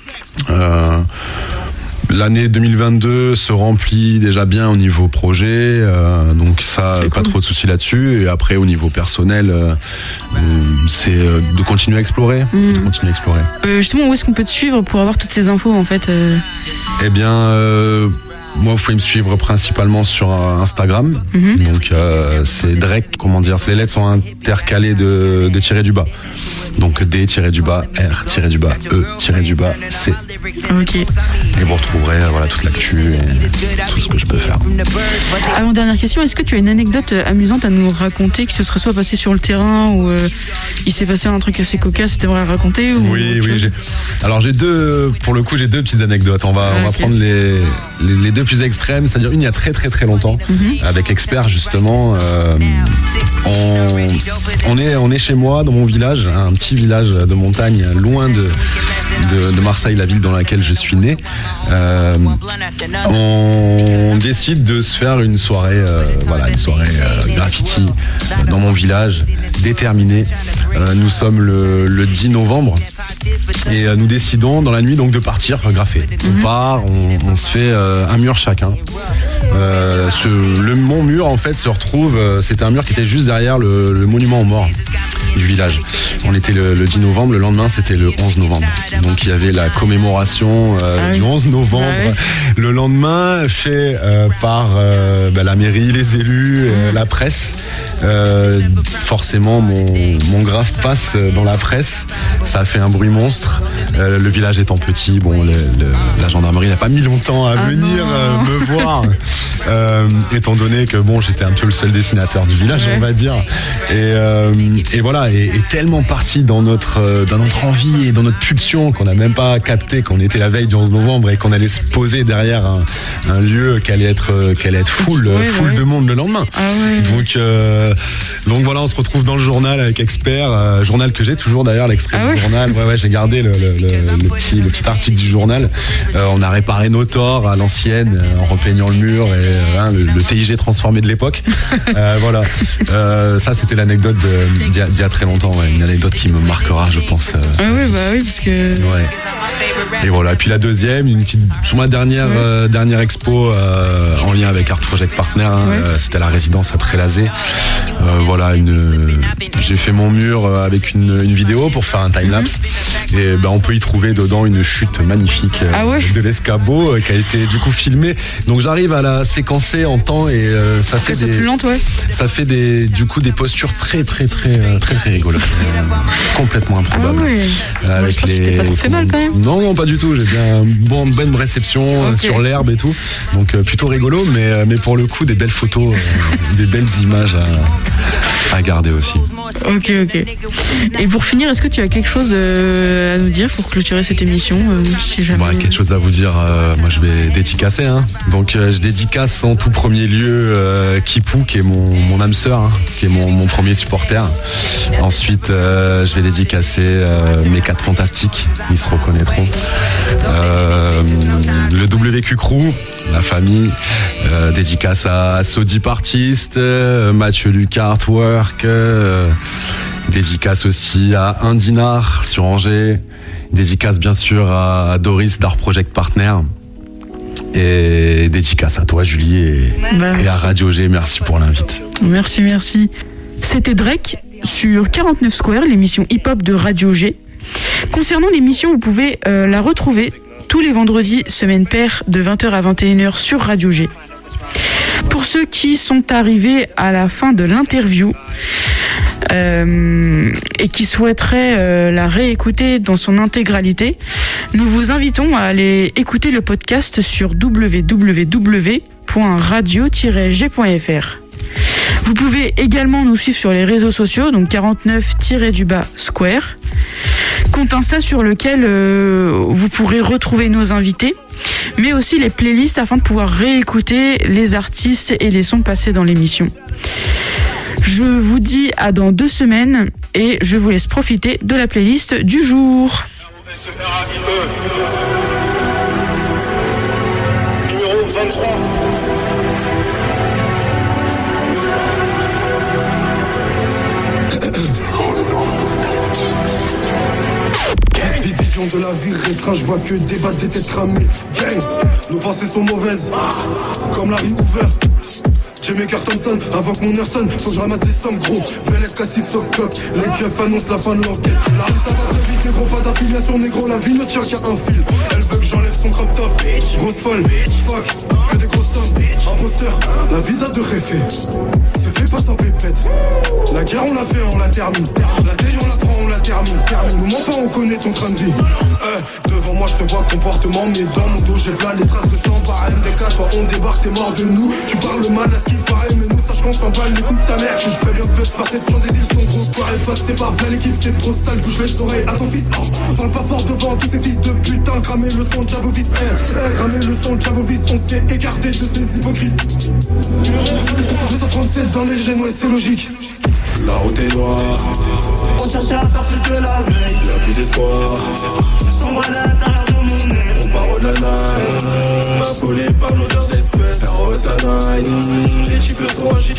Speaker 5: Euh, l'année deux mille vingt-deux se remplit déjà bien au niveau projet, euh, donc ça, c'est pas cool. Trop de soucis là-dessus. Et après, au niveau personnel, euh, c'est de continuer à explorer. Mmh. De continuer à explorer.
Speaker 2: Euh, justement, où est-ce qu'on peut te suivre pour avoir toutes ces infos, en fait euh...
Speaker 5: Eh bien... Euh, moi, vous pouvez me suivre principalement sur Instagram. Mm-hmm. Donc, euh, c'est Drake, comment dire, les lettres sont intercalées de, de tirer du bas. Donc, D tirer du bas, R tirer du bas, E tirer du bas, C.
Speaker 2: Ok.
Speaker 5: Et vous retrouverez voilà, toute l'actu et tout ce que je peux faire.
Speaker 2: Avant dernière question, est-ce que tu as une anecdote amusante à nous raconter qui se serait soit passé sur le terrain ou euh, il s'est passé un truc assez cocasse, tu aimerais raconter ou
Speaker 5: Oui, oui. J'ai... Alors, j'ai deux, pour le coup, j'ai deux petites anecdotes. On va, ah, on va okay. prendre les, les, les deux plus extrêmes, c'est-à-dire une il y a très très très longtemps, mm-hmm. avec Expert justement. Euh, on, on, est, on est chez moi, dans mon village, un petit village de montagne, loin de, de, de Marseille, la ville dans laquelle je suis né. Euh, on décide de se faire une soirée, euh, voilà, une soirée euh, graffiti dans mon village, déterminée. Euh, nous sommes le, le dix novembre. Et euh, nous décidons dans la nuit donc de partir graffer. Mm-hmm. On part, on, on se fait euh, un mur chacun. Euh, ce, le, mon mur en fait se retrouve, euh, c'était un mur qui était juste derrière le, le monument aux morts du village. On était le, le dix novembre, le lendemain c'était le onze novembre. Donc il y avait la commémoration euh, ah oui. du onze novembre. Ah oui. Le lendemain, fait euh, par euh, bah, la mairie, les élus, euh, la presse. Euh, forcément, mon, mon graphe passe dans la presse. Ça a fait un bruit monstre. Euh, le village étant petit, bon, le, le, la gendarmerie n'a pas mis longtemps à ah venir euh, me voir. Euh, étant donné que bon, j'étais un peu le seul dessinateur du village, ouais. on va dire. Et, euh, et voilà, et, et tellement parti dans notre, euh, dans notre envie et dans notre pulsion qu'on n'a même pas capté qu'on était la veille du onze novembre et qu'on allait se poser derrière un, un lieu qui allait être, qui allait être full, ouais, full ouais. de monde le lendemain.
Speaker 2: Ah ouais.
Speaker 5: Donc, euh, donc voilà, on se retrouve dans le journal avec Expert, euh, journal que j'ai toujours d'ailleurs, l'extrait ah du ouais. journal. Ouais, ouais, j'ai gardé le, le, le, le, petit, le petit article du journal. Euh, on a réparé nos torts à l'ancienne euh, en repeignant le mur et euh, hein, le, le T I G transformé de l'époque. Euh, voilà. Euh, ça, c'était l'anecdote d'il y, d'il y a très longtemps. Ouais. Une anecdote qui me marquera, je pense. Euh...
Speaker 2: Ah oui, bah oui, parce que.
Speaker 5: Ouais. Et voilà. Puis la deuxième, une petite, sur ma dernière, ouais. euh, dernière expo euh, en lien avec Art Project Partner, hein, ouais. euh, c'était la résidence à Trélazé. Euh, voilà, une, j'ai fait mon mur avec une, une vidéo pour faire un time-lapse. Mm-hmm. Et ben, on peut y trouver dedans une chute magnifique euh,
Speaker 2: ah ouais.
Speaker 5: de l'escabeau euh, qui a été du coup filmée. Donc j'arrive à la séquencer en temps et euh, ça fait
Speaker 2: que
Speaker 5: des,
Speaker 2: c'est plus lente, ouais.
Speaker 5: ça fait des, du coup des postures très très très très très, très rigolotes, euh, complètement improbables.
Speaker 2: Ah ouais.
Speaker 5: Euh, avec
Speaker 2: les, t'es pas trop fait mal quand même.
Speaker 5: Non non pas du tout. J'ai bien une bonne, bonne réception okay. euh, sur l'herbe et tout. Donc euh, plutôt rigolo, mais mais pour le coup des belles photos, euh, des belles images à, à garder aussi.
Speaker 2: Ok, ok. Et pour finir, est-ce que tu as quelque chose euh, à nous dire pour clôturer cette émission euh, si jamais...
Speaker 5: ouais, quelque chose à vous dire, euh, moi je vais dédicacer. Hein. Donc euh, je dédicace en tout premier lieu euh, Kipou, qui est mon, mon âme sœur, hein, qui est mon, mon premier supporter. Ensuite, euh, je vais dédicacer euh, mes quatre fantastiques, ils se reconnaîtront. Euh, le W Q Crew, la famille, euh, dédicace à Sodi Partiste, euh, Mathieu Lucas Artwork, euh, dédicace aussi à Indinar sur Angers, dédicace bien sûr à Doris d'Art Project Partner et dédicace à toi Julie et, bah, et à Radio G, merci pour l'invite.
Speaker 2: Merci, merci. C'était Drake sur quarante-neuf Square, l'émission hip-hop de Radio G. Concernant l'émission, vous pouvez euh, la retrouver tous les vendredis, semaine paire, de vingt heures à vingt et une heures sur Radio G. Pour ceux qui sont arrivés à la fin de l'interview euh, et qui souhaiteraient euh, la réécouter dans son intégralité, nous vous invitons à aller écouter le podcast sur w w w point radio tiret g point f r. Vous pouvez également nous suivre sur les réseaux sociaux, donc quarante-neuf du bas Square, compte Insta sur lequel euh, vous pourrez retrouver nos invités, mais aussi les playlists afin de pouvoir réécouter les artistes et les sons passés dans l'émission. Je vous dis à dans deux semaines et je vous laisse profiter de la playlist du jour.
Speaker 3: Numéro vingt-trois. Vision de la vie restreint, je vois que des battes, des têtes cramées. Gang, nos pensées sont mauvaises, comme la rue ouverte. J'ai mes cœurs Thompson, avant que mon heure sonne, faut que je ramasse des sommes gros. Bellette classique, sock clock, les keufs annoncent la fin de l'enquête. La rue ça va très vite, négro, pas d'affiliation, négro, la vie ne tient qu'à un fil. Elle veut que j'enlève son crop top, grosse folle, fuck, que des grosses sommes. Imposteur, la vie date de réfé, se fait pas sans pépette. La guerre on la fait, on la termine. La taille on la prend, on la termine. Nous mens pas, on connaît ton train de vie. Eh, devant moi je te vois comportement, mais dans mon dos j'ai là les traces de sang. Par M D K, toi on débarque, t'es mort de nous. Tu parles mal à ce qu'il paraît, mais nous sache qu'on s'en bat les coups de ta mère. Tu te fais bien peur, par cette chance des îles sont gros. Toi elle passe, c'est pas vrai, l'équipe c'est trop sale. Bouge les oreilles à ton fils. Oh, parle pas fort devant tous ces fils de putain. Cramer le son de Javovis, eh, eh, cramer le son de Javovis. On s'est écarté de ces hypocrites. deux cent trente-sept dans les gènes, ouais c'est logique. La route est noire,
Speaker 6: on cherche à faire plus que la veille.
Speaker 3: y'a plus d'espoir,
Speaker 6: sombre à l'intérieur de mon nez.
Speaker 3: on part au night, affolé par l'odeur d'espèce. R O S A nine, les chiffres sont agités.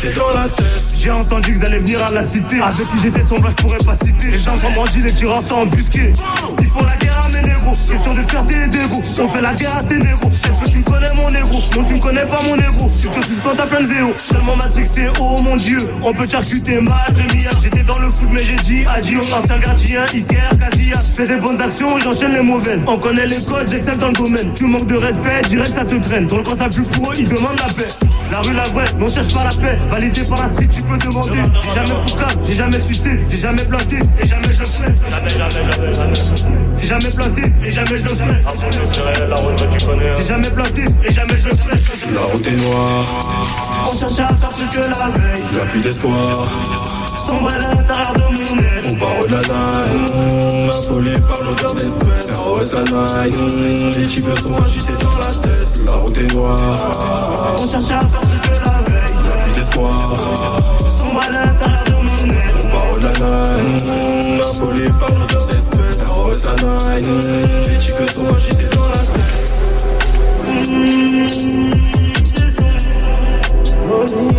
Speaker 6: j'étais dans la tête. J'ai entendu que vous allez venir à la cité. Avec qui j'étais sombre, je pourrais pas citer. Les gens sont bandits, les tireurs sont embusqués. Ils font la guerre à mes négros. Question de fierté et d'égo. On fait la guerre à tes négros. Est-ce que tu me connais mon négro? Non, tu me connais pas mon négro. Tu te suces quand t'as plein de zéro. Seulement Matrix c'est oh mon dieu. On peut charcuter ma demi. J'étais dans le foot mais j'ai dit adieu. Ancien gardien, Iker, Casillas. Fais des bonnes actions, j'enchaîne les mauvaises. On connaît les codes, j'excelle dans le domaine. Tu manques de respect, direct ça te traîne. Ton quand ça plus pour eux, ils demandent la paix. La rue la vraie, non cherche pas la paix. Validé par la street, tu peux demander. J'ai jamais poucave, j'ai jamais sucé, j'ai jamais planté et jamais je le ferai. Jamais, jamais, jamais, jamais. J'ai jamais planté et jamais je le ferai. La route tu connais. J'ai jamais planté et jamais je le ferai.
Speaker 7: La route est noire.
Speaker 6: On cherche à faire plus que la veille.
Speaker 7: Y'a plus d'espoir.
Speaker 6: Sombre à l'intérieur de mon nez.
Speaker 7: On part au-delà d'un. Affolé par l'odeur d'espèce. R O S à night. Les cheveux sont agités dans la tête. La route est noire.
Speaker 6: On cherche à faire plus que la veille.
Speaker 7: Y'a plus d'espoir.
Speaker 6: Sombre à l'intérieur de mon nez.
Speaker 7: On part au-delà d'un. Affolé par l'odeur d'espèce. R O S à night. Les cheveux sont agités dans la tête.
Speaker 6: Mmh, c'est ça. Mmh,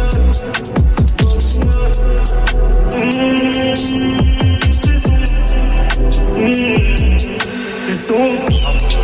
Speaker 6: c'est ça. Mmh, c'est ça.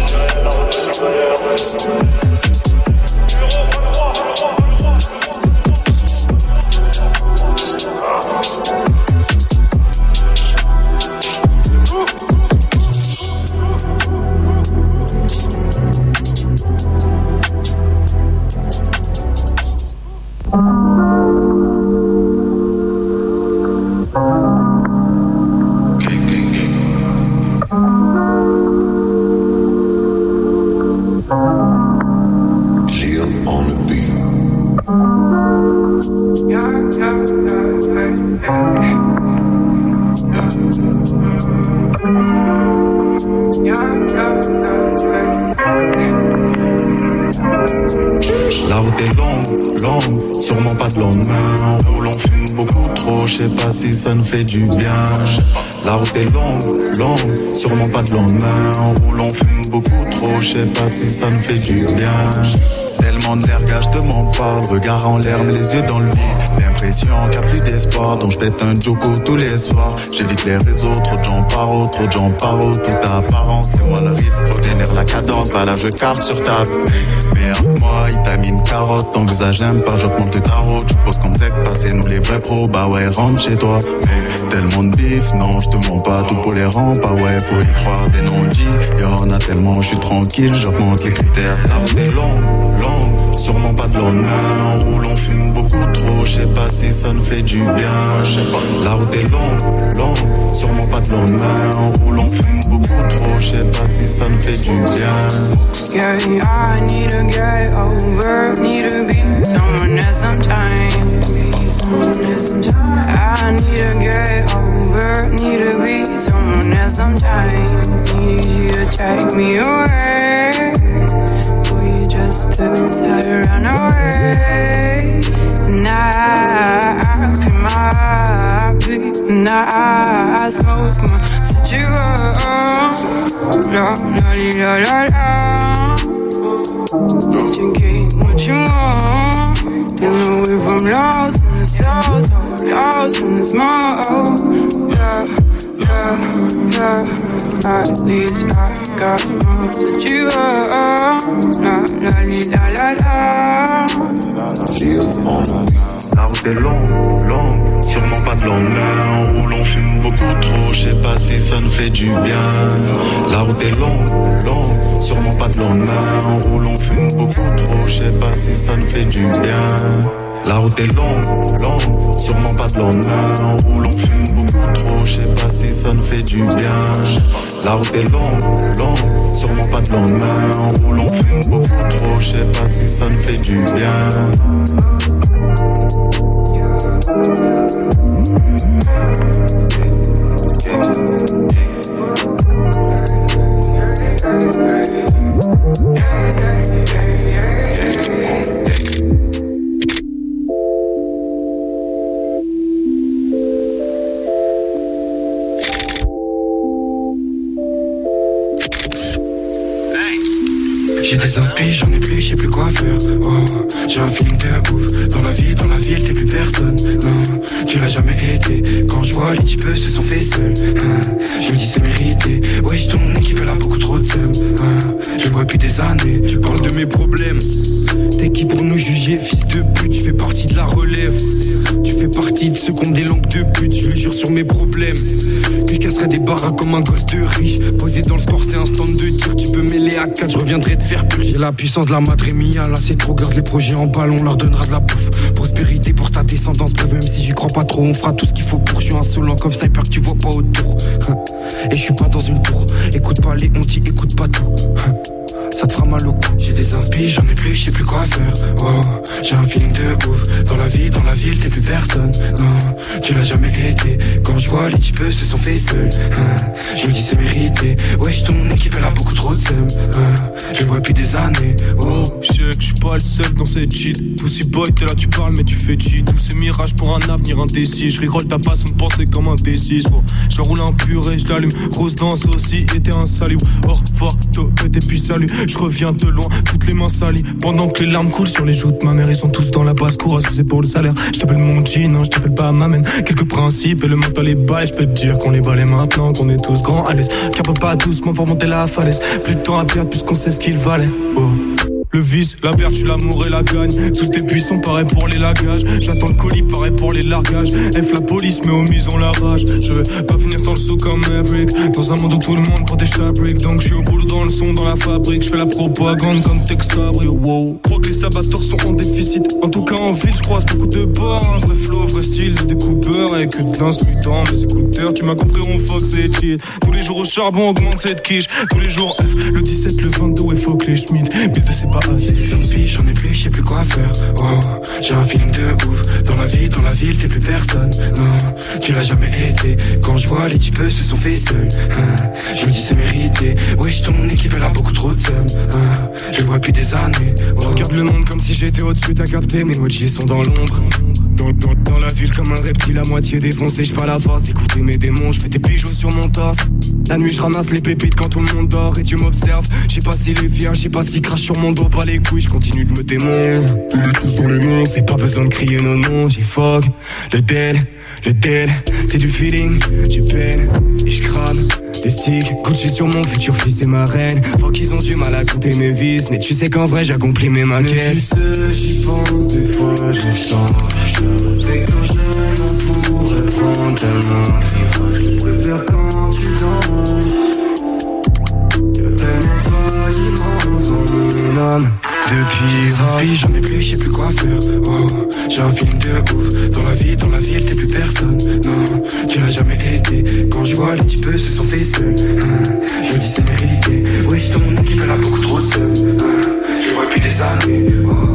Speaker 8: La route est longue, longue, sûrement pas de lendemain. En roulant, on fume beaucoup trop, je sais pas si ça nous fait du bien. La route est longue, longue, sûrement pas de lendemain. En roulant, on fume beaucoup trop, je sais pas si ça nous fait du bien. Tellement de l'air, gars, je te m'en parle. Regard en l'air, mais les yeux dans le vide. L'impression qu'il n'y a plus d'espoir, donc je pète un joko tous les soirs. J'évite les réseaux, trop de gens paro, trop de gens paro. Toute apparence, c'est moi le rythme, faut tenir la cadence. Voilà, je carte sur table. Mais avec moi, il t'a mis une carotte. Ton visage j'aime pas, j'augmente le tarot. Tu poses comme sec, passez nous les vrais pros. Bah ouais, rentre chez toi. Mais tellement de bif, non, je te mens pas. Tout pour les rangs, pas ouais, faut y croire. Des non-dits, y'en a tellement, je suis tranquille, j'augmente les critères. La route est longue, longue, sûrement pas de lendemain. En roule, on fume beaucoup trop, je sais pas si ça nous fait du bien. La route est longue, longue, sûrement pas de lendemain. En roule, on fume beaucoup trop, je sais pas si ça nous fait du bien.
Speaker 9: Yeah, I need to get over, need to be someone else sometime. I need to get over, need to be someone else sometimes. Need you to take me away. Will you just stay run away? And I pay my beat, and I smoke my situation. La la la la la. It's drinking what you want. And away from lost in the south, lost in the smoke. Yeah, yeah, yeah. At least I got more that you are. La la la la la.
Speaker 8: La route est longue, longue, sûrement pas de lendemain. En roulant, on fume beaucoup trop, je sais pas si ça nous fait du bien. La route est longue, longue, sûrement pas de lendemain. En roulant, on fume beaucoup trop, je sais pas si ça nous fait du bien. La route est longue, longue, sûrement pas de lendemain. En roulant, on fume beaucoup trop, je sais pas si ça nous fait du bien. La route est longue, longue, sûrement pas de lendemain. En roulant, on fume beaucoup trop, je sais pas si ça nous fait du bien.
Speaker 7: J'ai des inspi, j'en ai plus, je sais plus quoi faire. Oh, j'ai un feeling de ouf. Dans la vie, dans la ville, t'es plus personne. Non, tu l'as jamais été. Quand je vois les types se sont fait seuls. Hein, je me dis c'est mérité. Wesh, ton équipe elle a beaucoup trop de seum. Hein, je vois depuis des années. Tu parles de mes problèmes. T'es qui pour nous juger, fils de pute? Tu fais partie de la relève. Tu fais partie de ceux qui ont des langues de pute. Je le jure sur mes problèmes. Que je casserai des barras comme un gosse de riche. Posé dans le score, c'est un stand de tir. Tu peux mêler à quatre, je reviendrai te faire pur. J'ai la puissance de la Madre Mia. Là c'est trop, garde les projets en ballon, on leur donnera de la bouffe. Prospérité pour ta descendance, bref, même si j'y crois pas trop, on fera tout ce qu'il faut pour. Je suis insolent comme sniper que tu vois pas autour. Et je suis pas dans une tour. Écoute pas les on dit, écoute pas tout. Ça te fera mal au cou. J'ai des inspi, j'en ai plus, je sais plus quoi faire. Oh, j'ai un feeling de ouf. Dans la vie, dans la ville, t'es plus personne. Non, tu l'as jamais été. Quand je vois les types se sont fait seuls. Hein, je me dis c'est mérité. Wesh, ton équipe elle a beaucoup trop de seum. Hein, je le vois depuis des années. Oh,
Speaker 10: je sais que je suis pas le seul dans cette cheat. Pussy boy, t'es là, tu parles, mais tu fais cheat. Tous ces mirages pour un avenir indécis. Je rigole ta façon de penser comme un D six. Oh, je roule un purée, je l'allume. Rose danse aussi, et t'es un salut. Au revoir, topette et puis salut. Je reviens de loin, toutes les mains salies. Pendant que les larmes coulent sur les joues de ma mère. Ils sont tous dans la basse-cour à soucier pour le salaire. Je t'appelle mon G, non je t'appelle pas ma mène. Quelques principes et le mental est bas. Et je peux te dire qu'on les balaye maintenant, qu'on est tous grands à l'aise. Qu'un peu pas doucement pour monter la falaise. Plus de temps à perdre puisqu'on sait ce qu'il valait. Oh. Le vice, la vertu, l'amour et la gagne. Tous des puissants, pareil pour les lagages. J'attends le colis, pareil pour les largages. F la police, mais aux mises on la rage. Je vais pas finir sans le sou comme Maverick. Dans un monde où tout le monde porte des chabriques. Donc je suis au boulot dans le son, dans la fabrique. Je fais la propagande comme Texabri. Wow. Crois que les sabateurs sont en déficit. En tout cas en ville, je croise beaucoup de bords. Un vrai flow, vrai style, des découpeurs. Avec que de l'instru dans mes écouteurs. Tu m'as compris, on fox et cheat. Tous les jours au charbon, augmente cette quiche. Tous les jours F, le dix-sept, le vingt-deux, et faut que les Schmitt. Mille de c'est pas assez.
Speaker 7: J'en ai plus, je sais plus quoi faire. Oh, j'ai un feeling de ouf. Dans la vie, dans la ville, t'es plus personne. Non, tu l'as jamais été. Quand je vois les types se sont fait seuls. Hein, je me dis c'est mérité. Wesh, ton équipe elle a beaucoup trop de seum. Hein, je le vois depuis des années. Oh.
Speaker 10: Je regarde le monde comme si j'étais au-dessus, t'as capté. Mes O G sont dans l'ombre. Dans, dans, dans la ville comme un reptile à moitié défoncé. J'pas la force d'écouter mes démons. J'fais des bijoux sur mon torse. La nuit je ramasse les pépites quand tout le monde dort. Et tu m'observes. J'sais pas si les vierges, j'sais pas si crache sur mon dos. Pas les couilles, je continue de me démon. On est tous dans les noms. C'est pas besoin de crier nos noms. J'ai fog, le dead, le dead. C'est du feeling, j'ai peine. Et j'crame les sticks. Gucci sur mon futur fils et ma reine. Faut qu'ils ont du mal à compter mes vices. Mais tu sais qu'en vrai j'accomplis mes maquettes.
Speaker 7: Mais tu sais, j'y pense des fois, je me sens. C'est que je n'en pourrais prendre tellement de virages. Je préfère quand tu danses. Y'a tellement failliments dans mon âme. Depuis j'en ai plus, je sais plus quoi faire. Oh, j'ai un feeling de ouf. Dans la vie, dans la ville, t'es plus personne. Non, tu l'as jamais été. Quand je vois les types se sont fait seuls. Hein, je me dis c'est mérité. Wesh, ton équipe elle a beaucoup trop de seum. Hein, je le vois depuis des années. Oh.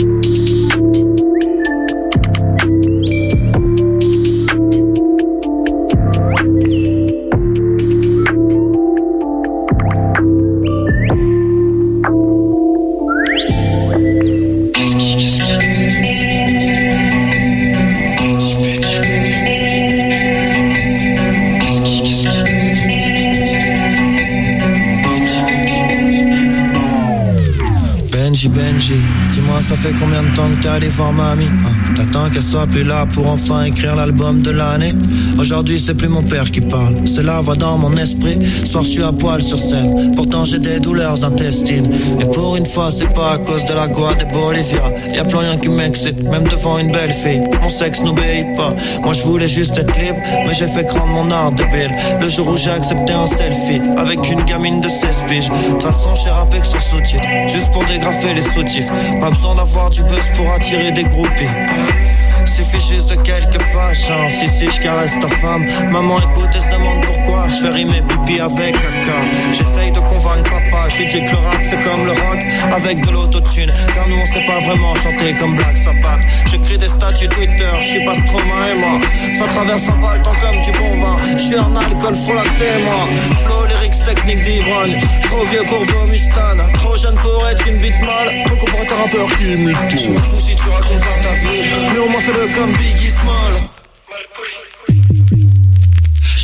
Speaker 11: Ça fait combien de temps que t'es allé voir mamie hein? T'attends qu'elle soit plus là pour enfin écrire l'album de l'année. Aujourd'hui c'est plus mon père qui parle, c'est la voix dans mon esprit. Soir je suis à poil sur scène, pourtant j'ai des douleurs intestines. Et pour une fois c'est pas à cause de la Guad et Bolivia. Y'a plus rien qui m'excite, même devant une belle fille. Mon sexe n'obéit pas, moi je voulais juste être libre. Mais j'ai fait craindre mon art débile le jour où j'ai accepté un selfie avec une gamine de seize piges. De toute façon j'ai rappé que ce sous-titre, juste pour dégrafer les soutifs. Pas besoin d'avoir du buzz pour attirer des groupies. Suffit juste de quelques fâches. Si si je caresse ta femme, maman écoute et se demande pourquoi je fais rimer pipi avec caca. J'essaye de convaincre papa, je lui dis que le rap c'est comme le rock avec de l'autotune, car nous on sait pas vraiment chanter comme Black Sabbath. J'écris des statuts Twitter, je suis pas Stromae et moi. Ça traverse pas le temps comme du bon vin. Je suis un alcool frelaté moi. Flow, lyrics, technique d'ivrogne. Trop vieux pour Vomistan, trop jeune pour être une bite mal. Trop con pour être un rappeur qui imite tout. Je m'en fous si tu racontes pas ta vie, mais au moins fais-le comme Biggie Small.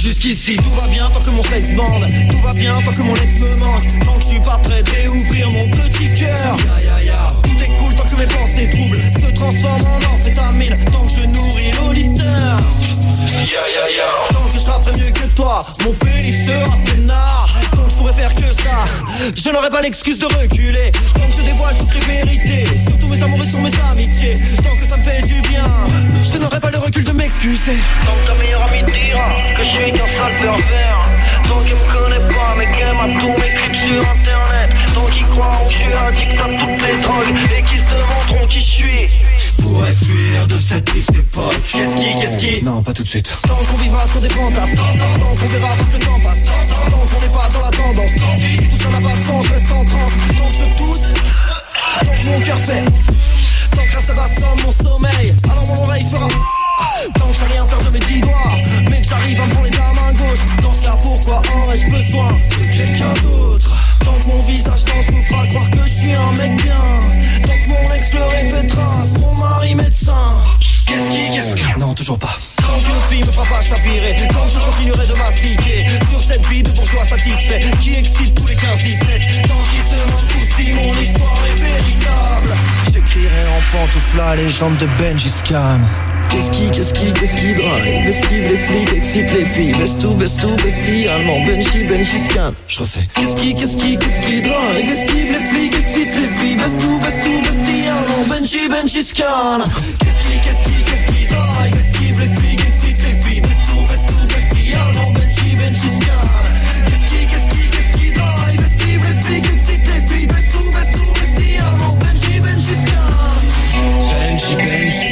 Speaker 11: Jusqu'ici tout va bien tant que mon sexe bande. Tout va bien tant que mon ex me manque. Tant que je suis pas prêt de réouvrir mon petit cœur. Tout est cool tant que mes pensées troubles se transforment en amphétamine. Tant que je nourris l'auditeur. Tant que je rapperai mieux que toi, mon pénis sera peinard. Tant que je pourrais faire que ça, je n'aurai pas l'excuse de reculer. Tant que je dévoile toutes les vérités, surtout mes amours et sur mes amitiés. Tant que ça me fait du bien, je n'aurai pas le recul de m'excuser.
Speaker 12: Tant que ta meilleure amie dira que je suis qu'un sale pervers. Tant qu'elle me connaît pas mais qu'elle m'a tout m'écrit sur internet. Tant qu'ils croiront que je suis addict à toutes les drogues et qu'ils se demanderont qui je suis.
Speaker 11: Je pourrais fuir de cette triste époque. Qu'est-ce qui, qu'est-ce qui? Non, pas tout de suite. Tant qu'on vivra sur des fantasmes, tant qu'on verra tout le temps passe, tant qu'on n'est pas dans la tendance, si tout ça n'a pas de sens, je reste en transe. Tant que je tousse, tant que mon cœur fait, tant que là ça va somme mon sommeil, alors mon oreille fera. Tant que je sais rien faire de mes dix doigts, mais que j'arrive à me prendre les dames à gauche. Dans ce cas, pourquoi aurais-je besoin de quelqu'un d'autre? Tant que mon visage change, vous fera croire que je suis un mec bien. Tant que mon ex le répétera, mon mari médecin. Qu'est-ce qui, qu'est-ce qui? Non, toujours pas. Tant qu'une autre fille me fera pas chavirer, tant que je continuerai de m'appliquer sur cette vie de bourgeois satisfait qui excite tous les quinze dix-sept. Tant qu'ils se demandent tous si mon histoire est véritable, j'écrirai en pantoufle la légende de Benji's Khan. Qu'est-ce qui, qu'est-ce qui, qu'est-ce qui drive? Esquive les flics, excite les filles. Bestou, bestou, bestie, allemand, Benji, Benji's Khan. Je refais. Qu'est-ce qui, qu'est-ce qui, qu'est-ce qui drive? Esquive les flics, excite les filles. Bestou, bestou, bestie, allemand, Benji, Benji's Khan. Qu'est-ce qui, qu'est-ce qui, qu'est-ce qui drive? Esquive les flics, excite les filles. Bestou, bestou, bestie, allemand, Benji, Benji's Khan. Qu'est-ce qui, qu'est-ce qui, qu'est-ce qui drive? Esquive les flics, excite les filles. Bestou, bestou, bestie, allemand, Benji, Benji's Khan. Benji, Benji.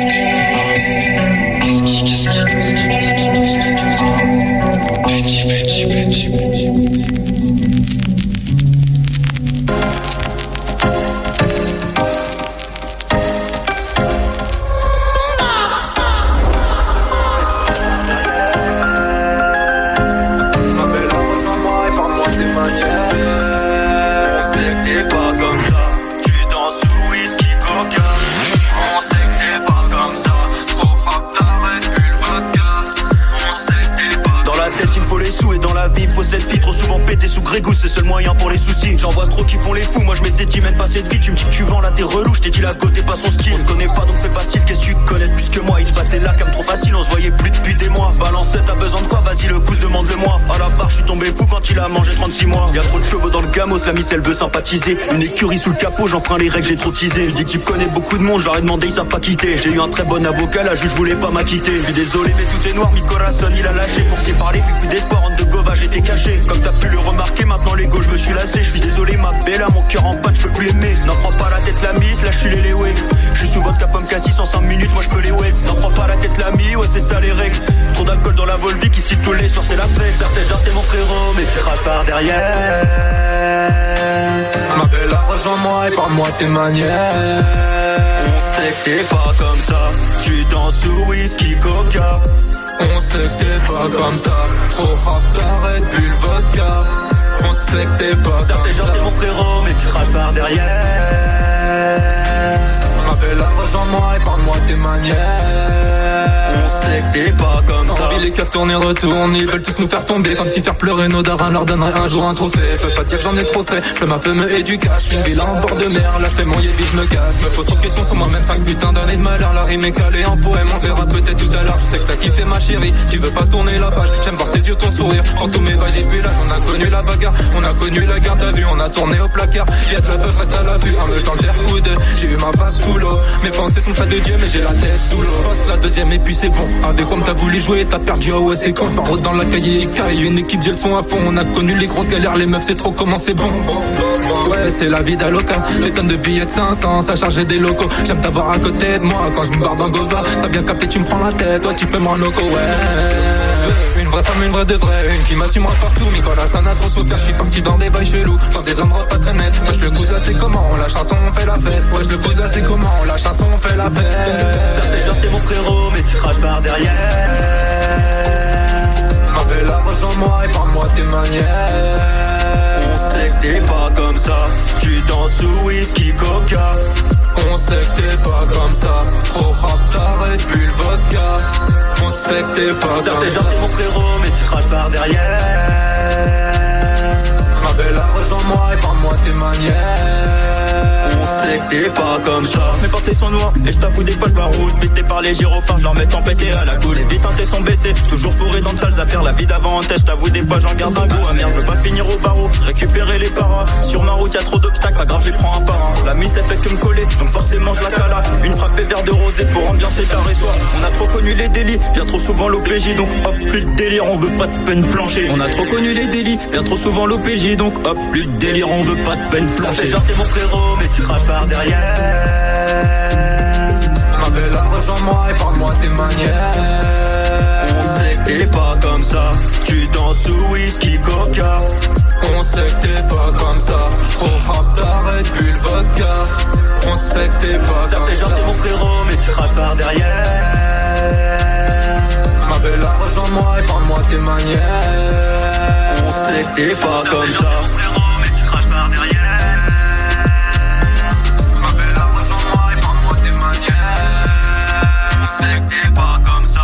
Speaker 11: Benji, Benji, Benji, Benji.
Speaker 4: Ma belle, rejoins-moi et parle-moi tes manières. On sait que t'es pas comme ça. Tu danses sous whisky, coca. On sait que t'es pas comme ça. Trop frappe ta Red Bull vodka. On sait que t'es pas. Dans la tête il me faut les sous et dans la vie il faut cette vie. Trop souvent pété sous Grégousse, c'est seul moyen pour les soucis. J'en vois trop qui font les fous, moi je m'étais dit même pas cette vie. Tu me dis que tu vends là t'es relou, je t'ai dit la go t'es pas son style. On se connaît pas donc fais pas style, qu'est-ce que tu connais plus que moi. Il te passait la cam trop facile, on se voyait plus depuis des mois. Balance t'as besoin de quoi, vas-y le pouce demande-le moi. À la barre je suis tombé fou quand il a mangé trente-six mois. Y'a trop de chevaux dans le gamos, la miss elle veut sympathiser. Une écurie sous le capot, j'enfreins les règles, j'ai trop teasé. Tu dis que tu connais beaucoup de monde, j'aurais demandé ils savent pas quitter. J'ai eu un très bon avocat, la juge voulait pas m'acquitter. Je suis désolé mais tout est noir, mi corazon il a lâché. Pour s'y parler, vu plus d'espoir, en de gova j'étais caché. Comme t'as pu le remarquer, maintenant l'ego je me suis lassé. Je suis désolé ma belle, à mon cœur en panne, je peux plus aimer. N'en prends pas la tête la miss, là je suis les Léwé. Je suis sous vodka pomme cassis en cinq minutes, moi je peux les web. N'en prends pas la tête la mi, ouais c'est ça les règles. Trop d'alcool dans la Volvic, ici tous les soirs c'est la fête. Certes genre t'es mon frérot, mais tu craches par derrière.
Speaker 10: Ma belle, rejoins-moi et parle-moi tes manières.
Speaker 4: On sait que t'es pas comme ça. Tu danses sous whisky, coca.
Speaker 10: On sait que t'es pas comme ça. Trop frappe ta Red Bull vodka. On sait que t'es pas
Speaker 4: certes
Speaker 10: comme ça.
Speaker 4: genre t'es mon frérot, mais tu craches par derrière.
Speaker 10: Ma belle, rejoins-moi et parle-moi tes manières.
Speaker 4: On sait que t'es pas comme ça.
Speaker 10: Envie les keufs tourner retourne, ils veulent tous nous faire tomber. Comme si faire pleurer nos darins leur donnerait un jour un trophée. Je veux pas dire que j'en ai trop fait, je fais ma femme et du cash. Une villa en bord de mer, là je fais mon yébi, je me casse. Me pose trop de questions sur moi-même, cinq putains d'années de malheur. La rime est calée en poème, on verra peut-être tout à l'heure. Je sais que t'as kiffé ma chérie, tu veux pas tourner la page. J'aime voir tes yeux, ton sourire, quand tous mes bails depuis l'âge. On a connu la bagarre, on a connu la garde à vue. On a tourné au placard, y'a de la bœuf, reste à la vue. Un meule dans le terre coude, j'ai eu ma face sous l'eau. Mes pensées sont près de Dieu, mais j'ai la tête sous l'eau. Je passe la deuxième et puis c'est bon. Avec quoi t'as voulu jouer, t'as perdu, ah ouais c'est quand je pars dans la cahier caille. Une équipe j'ai le son à fond, on a connu les grosses galères, les meufs c'est trop comment c'est bon. Ouais c'est la vie d'Aloca, des tonnes de billets de cinq cents, ça chargeait des locaux. J'aime t'avoir à côté de moi quand je me barre dans Gova. T'as bien capté, tu me prends la tête, toi tu peux me rendre loco, ouais. Une vraie femme, une vraie de vraie, une qui m'assumera partout. Nicolas ça n'a trop souffert, je suis parti dans des bails chelous, dans des endroits pas très nets. Moi je le couche là c'est comment, la chanson on fait la fête. Ouais je le couche là c'est comment, la chanson on fait la fête.
Speaker 4: Ça fait genre t'es mon frérot, mais tu craches par derrière.
Speaker 10: Ma belle, rejoins-moi et parle-moi tes manières.
Speaker 4: On sait que t'es pas comme ça. Tu danses sous whisky, coca.
Speaker 13: On sait que t'es pas comme ça. Trop rap, t'arrêtes plus le vodka. On sait que t'es pas
Speaker 12: Certes,
Speaker 13: comme
Speaker 12: t'es
Speaker 13: ça.
Speaker 12: gentil mon frérot, mais tu craches par derrière.
Speaker 13: Ma belle, rejoins-moi et parle-moi tes manières.
Speaker 12: On sait que t'es pas comme ça. Mes pensées sont noires et je t'avoue des fois je rouge. Pisté par les gyrophares, je leur mets tempêté à la coule. Les vies teintées sont baissées, toujours fourré dans de sales affaires. La vie d'avant en tête, je t'avoue des fois j'en garde un goût amer. Je veux pas finir au barreau, récupérer les paras. Sur ma route y'a trop d'obstacles, pas grave j'y prends un par un. La mise elle fait que me coller, donc forcément je la cala. Une frappée verre de rosé pour ambiancer ta soir. On a trop connu les délits, bien trop souvent l'O P J. Donc hop, plus de délire, on veut pas de peine plancher. On a trop connu les délits, bien trop souvent l'O P J. Donc hop, plus de délire, on veut pas de peine plancher. Ça fait genre t'es mon frérot, mais tu craches par derrière.
Speaker 13: Ma belle, rejoins-moi et parle-moi tes manières.
Speaker 12: On sait que t'es pas comme ça. Tu danses sous whisky, coca.
Speaker 13: On sait que t'es pas comme ça. Trop rap, t'arrêtes plus le vodka. On sait que t'es pas
Speaker 12: ça
Speaker 13: comme ça.
Speaker 12: Ça fait genre t'es mon frérot, mais tu craches par derrière.
Speaker 13: Ma belle, rejoins-moi et parle-moi tes manières.
Speaker 12: On sait que t'es pas
Speaker 13: ça
Speaker 12: comme
Speaker 13: ça.
Speaker 12: Mon frérot, mais tu craches par derrière.
Speaker 13: Ma belle, rejoins-moi et parle-moi tes manières.
Speaker 12: On sait que t'es pas comme ça.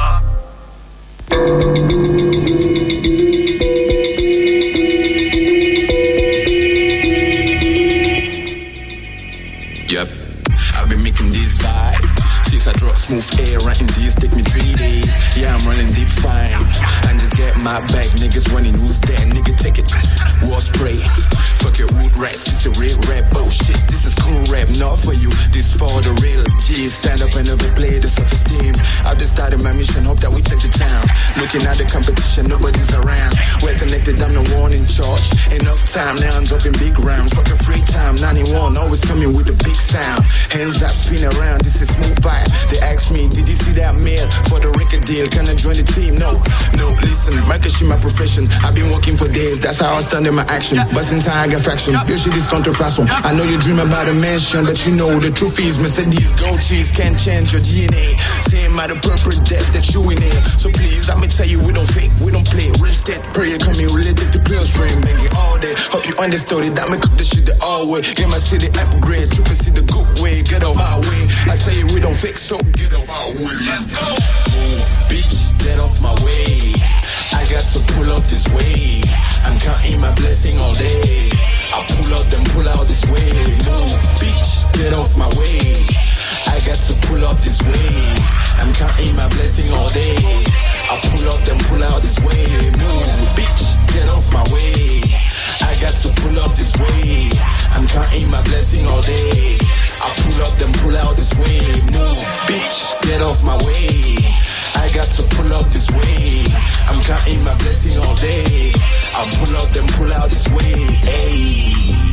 Speaker 14: Yep, I've been making this vibe since I dropped Smooth Air, writing this take me three days. Yeah, I'm running deep fine. And just get my back, niggas running, who's that? Nigga, take it. War spray. Fuck your wood rats, it's a real rap. Oh shit, this is cool rap, not for you. This for the real G's. Stand up and never play the self-esteem. I've just started my mission, hope that we take the town. Looking at the competition, nobody's around. We're connected, I'm the one in charge. Enough time, now I'm dropping big rounds. Fucking free time, ninety-one, always coming with a big sound. Hands up, spin around, this is smooth vibe. They ask me, did you see that mail for the record deal? Can I join the team? No, no, listen, market shit my profession. I've been working for days, that's how I stand in my action. But in time I got faction, your shit is counterfactual. I know you dream about a mansion, but you know the truth is Mercedes gold cheese can't change your D N A. Same matter purple death that you in here. So please, I'ma tell you we don't fake, we don't play. Real estate prayer coming related to pills stream. Bang it all day, hope you understood it. I'ma cook the shit the all way. Get my city upgrade, you can see the good way. Get off our way, I tell you we don't fake, so get off our way. Let's go. Move, bitch, get off my way. I got to pull up this way. I'm counting my blessing all day. I pull up, then pull out this way. Move, bitch, get off my way. I got to pull up this way. I'm counting my blessing all day. I pull up, then pull out this way. Move, bitch, get off my way. I got to pull up this way. I'm counting my blessing all day. I pull up, then pull out this way. Move, bitch, get off my way. I got to pull up this way. I'm counting my blessing all day. I pull up, then pull out this way. Hey,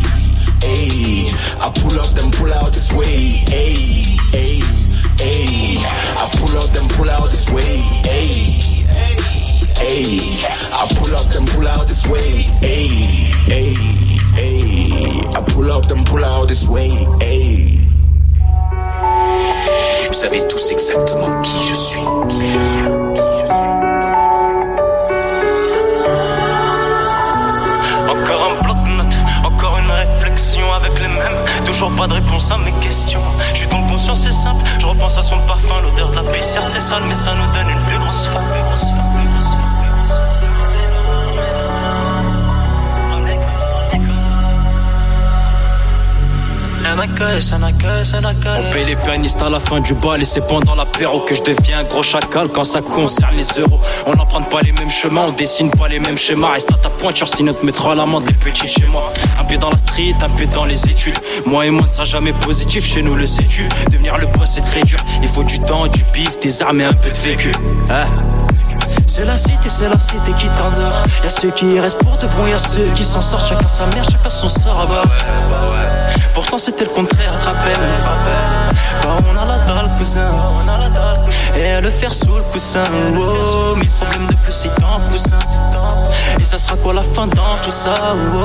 Speaker 14: hey. I pull up, then pull out this way. Hey, hey, hey. I pull up, then pull out this way. Hey, hey. I pull up, then pull out this way. Hey, hey, hey. I pull up, then pull out this way. Hey.
Speaker 15: Vous savez tous exactement qui je suis.
Speaker 12: Encore un bloc-notes, encore une réflexion avec les mêmes. Toujours pas de réponse à mes questions. Je suis donc conscient, c'est simple. Je repense à son parfum, l'odeur de la paix. Certes, c'est sale, mais ça nous donne une plus grosse faim, plus grosse faim, plus grosse faim.
Speaker 16: On paye les pianistes à la fin du bal et c'est pendant l'apéro que je deviens un gros chacal quand ça concerne les euros. On n'emprunte pas les mêmes chemins, on dessine pas les mêmes schémas. Reste à ta pointure sinon te mettra à l'amende des petits chez moi. Un pied dans la street, un pied dans les études. Moi et moi ne sera jamais positif, chez nous le sais-tu. Devenir le boss c'est très dur, il faut du temps, du pif, des armes et un peu de vécu. Hein? C'est la cité, c'est la cité qui t'endort. Y'a ceux qui y restent pour de bon, y'a ceux qui s'en sortent. Chacun sa mère, chacun son sort. Ah bah ouais, bah ouais. Pourtant c'était le contraire, te rappelle. Bah on a la dalle, cousin. Et le fer sous le coussin. Oh, mille problèmes de plus si t'en poussin. Et ça sera quoi la fin dans tout ça? Oh,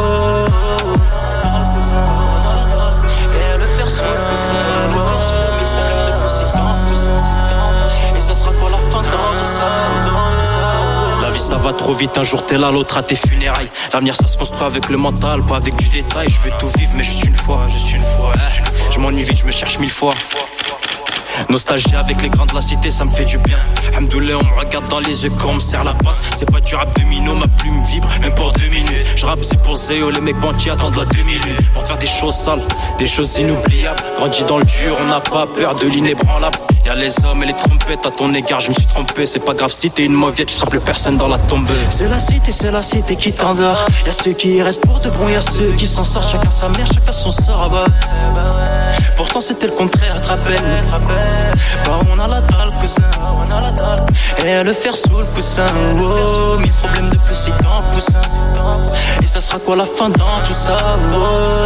Speaker 16: et le fer sous le coussin. Oh, mille problèmes de plus si t'en poussin. Et ça sera quoi la fin dans tout ça? La vie ça va trop vite, un jour t'es là, l'autre à tes funérailles. L'avenir ça se construit avec le mental, pas avec du détail. Je veux tout vivre mais juste une fois, juste une fois. Ouais. Je m'ennuie vite, je me cherche mille fois. Nostalgie avec les grands de la cité, ça me fait du bien. Hamdoullah, on me regarde dans les yeux quand on me serre la passe. C'est pas du rap de minot, ma plume vibre, même pour deux minutes. Je rappe, c'est pour Zéo, les mecs bandits attendent la deux minutes. Pour te faire des choses sales, des choses inoubliables. Grandi dans le dur, on n'a pas peur de l'inébranlable. Y'a les hommes et les trompettes, à ton égard, je me suis trompé. C'est pas grave si t'es une mauviette, tu seras plus personne dans la tombe. C'est la cité, c'est la cité qui t'endort. Y'a ceux qui y restent pour de bon, y'a ceux qui s'en sortent. Chacun sa mère, chacun son sort, ah bah. Pourtant c'était le contraire, tu te rappelles. Bah on a la dalle, cousin. Et le fer sous le coussin. Oh, mille problèmes de plus si t'en poussin. Et ça sera quoi la fin dans tout ça? Oh,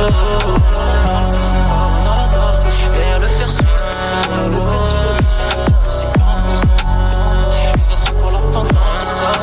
Speaker 16: et le fer sous le coussin. Et ça sera quoi la fin dans tout ça?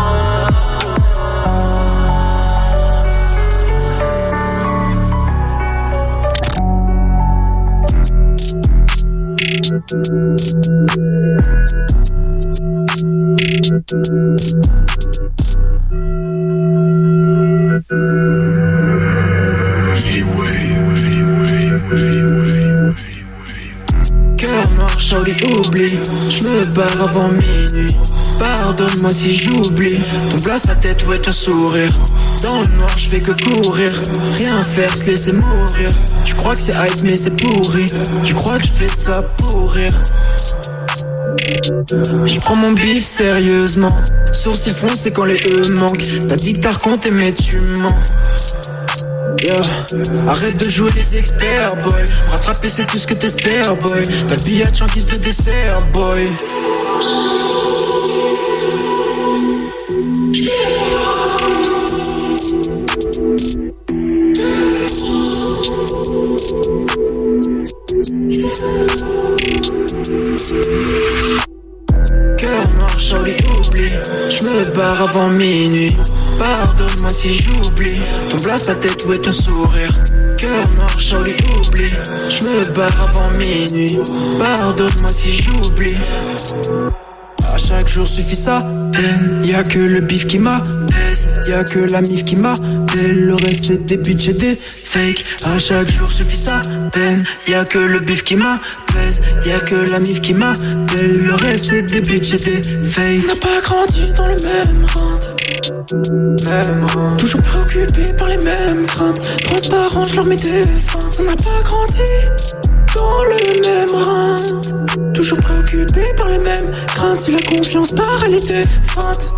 Speaker 17: Cœur noir, Charlie, oublie. Je me barre avant minuit. Pardonne-moi si j'oublie. Ton place à tête, où est ton sourire? Dans le noir, je fais que courir. Rien faire, se laisser mourir. Tu crois que c'est hype, mais c'est pourri. Tu crois que je fais ça pour rire. Je prends mon bif sérieusement. Sourcils froncés quand les E manquent. T'as dit que t'as raconté mais tu mens. Yeah. Arrête de jouer les experts, boy. Rattraper c'est tout ce que t'espères, boy. Ta billette en guise de dessert, boy. Cœur noir, Charlie, oublie. Je me barre avant minuit. Pardonne-moi si j'oublie. Ton place à tête, où est ton sourire? Cœur noir, Charlie, oublie. Je me barre avant minuit. Pardonne-moi si j'oublie. À chaque jour suffit sa peine. Y'a que le bif qui m'apaise. Y'a que la mif qui m'appelle. Le reste c'est des bitches et des fakes. À chaque jour suffit sa peine. Y'a que le bif qui m'apaise. Y'a que la mif qui m'appelle. Le reste c'est des bitches et des fakes. On n'a pas grandi dans le même rang. Même rang. Toujours préoccupé par les mêmes craintes. Transparent, je leur mets des feintes. On n'a pas grandi dans le même rang. Toujours préoccupé par les mêmes craintes. Si la confiance part, elle était feinte.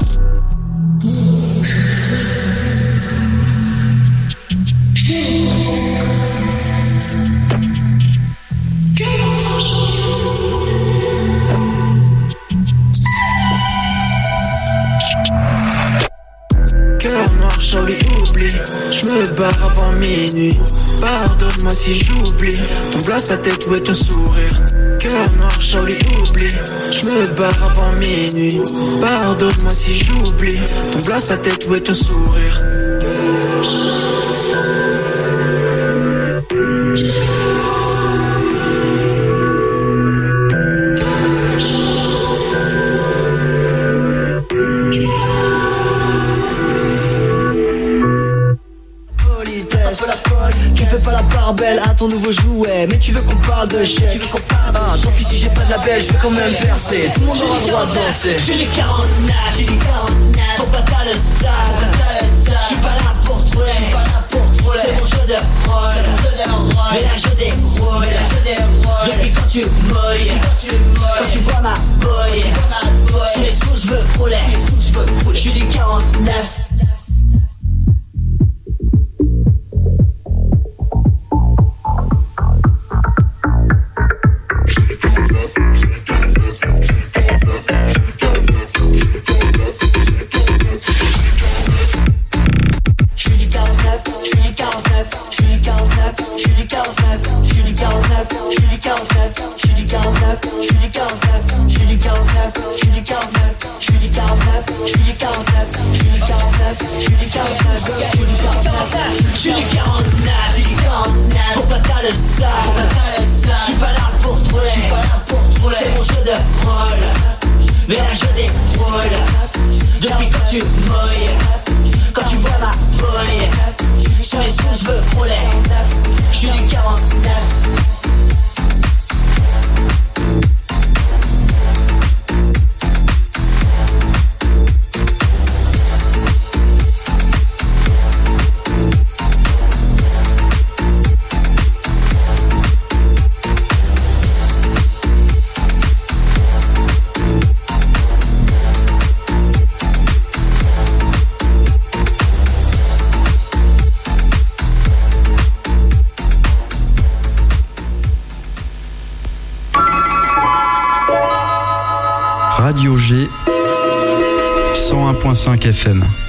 Speaker 17: Cœur noir, Charlie, oublie. Je me barre avant minuit. Pardonne-moi si j'oublie. Ton place à tête, où est ton sourire? Cœur noir, Charlie, oublie. Je me barre avant minuit. Pardonne-moi si j'oublie. Ton place à tête, où est ton sourire?
Speaker 1: Tu fais pas la part belle à ton nouveau jouet, mais tu veux qu'on parle de chèque. Tu veux qu'on parle de ah, tant pis si j'ai pas de la belle, je vais quand même percer. Tout le monde aura le droit de danser. Je suis les quarante-neuf, je suis les quarante-neuf. Faut pas t'as le sale, je suis pas là pour troller, je suis pas là pour troller. C'est mon jeu de rôle, c'est mon jeu de rôle. Mais là je déroule, mais là je déroule. Depuis quand tu molles, quand tu vois ma boy, c'est les sous je veux rouler, je suis les quarante-neuf. Depuis quand tu voyais, quand tu vois ma volée, sur les sons je veux frôler, je suis du quarante-neuf.
Speaker 18: Radio G cent un virgule cinq F M.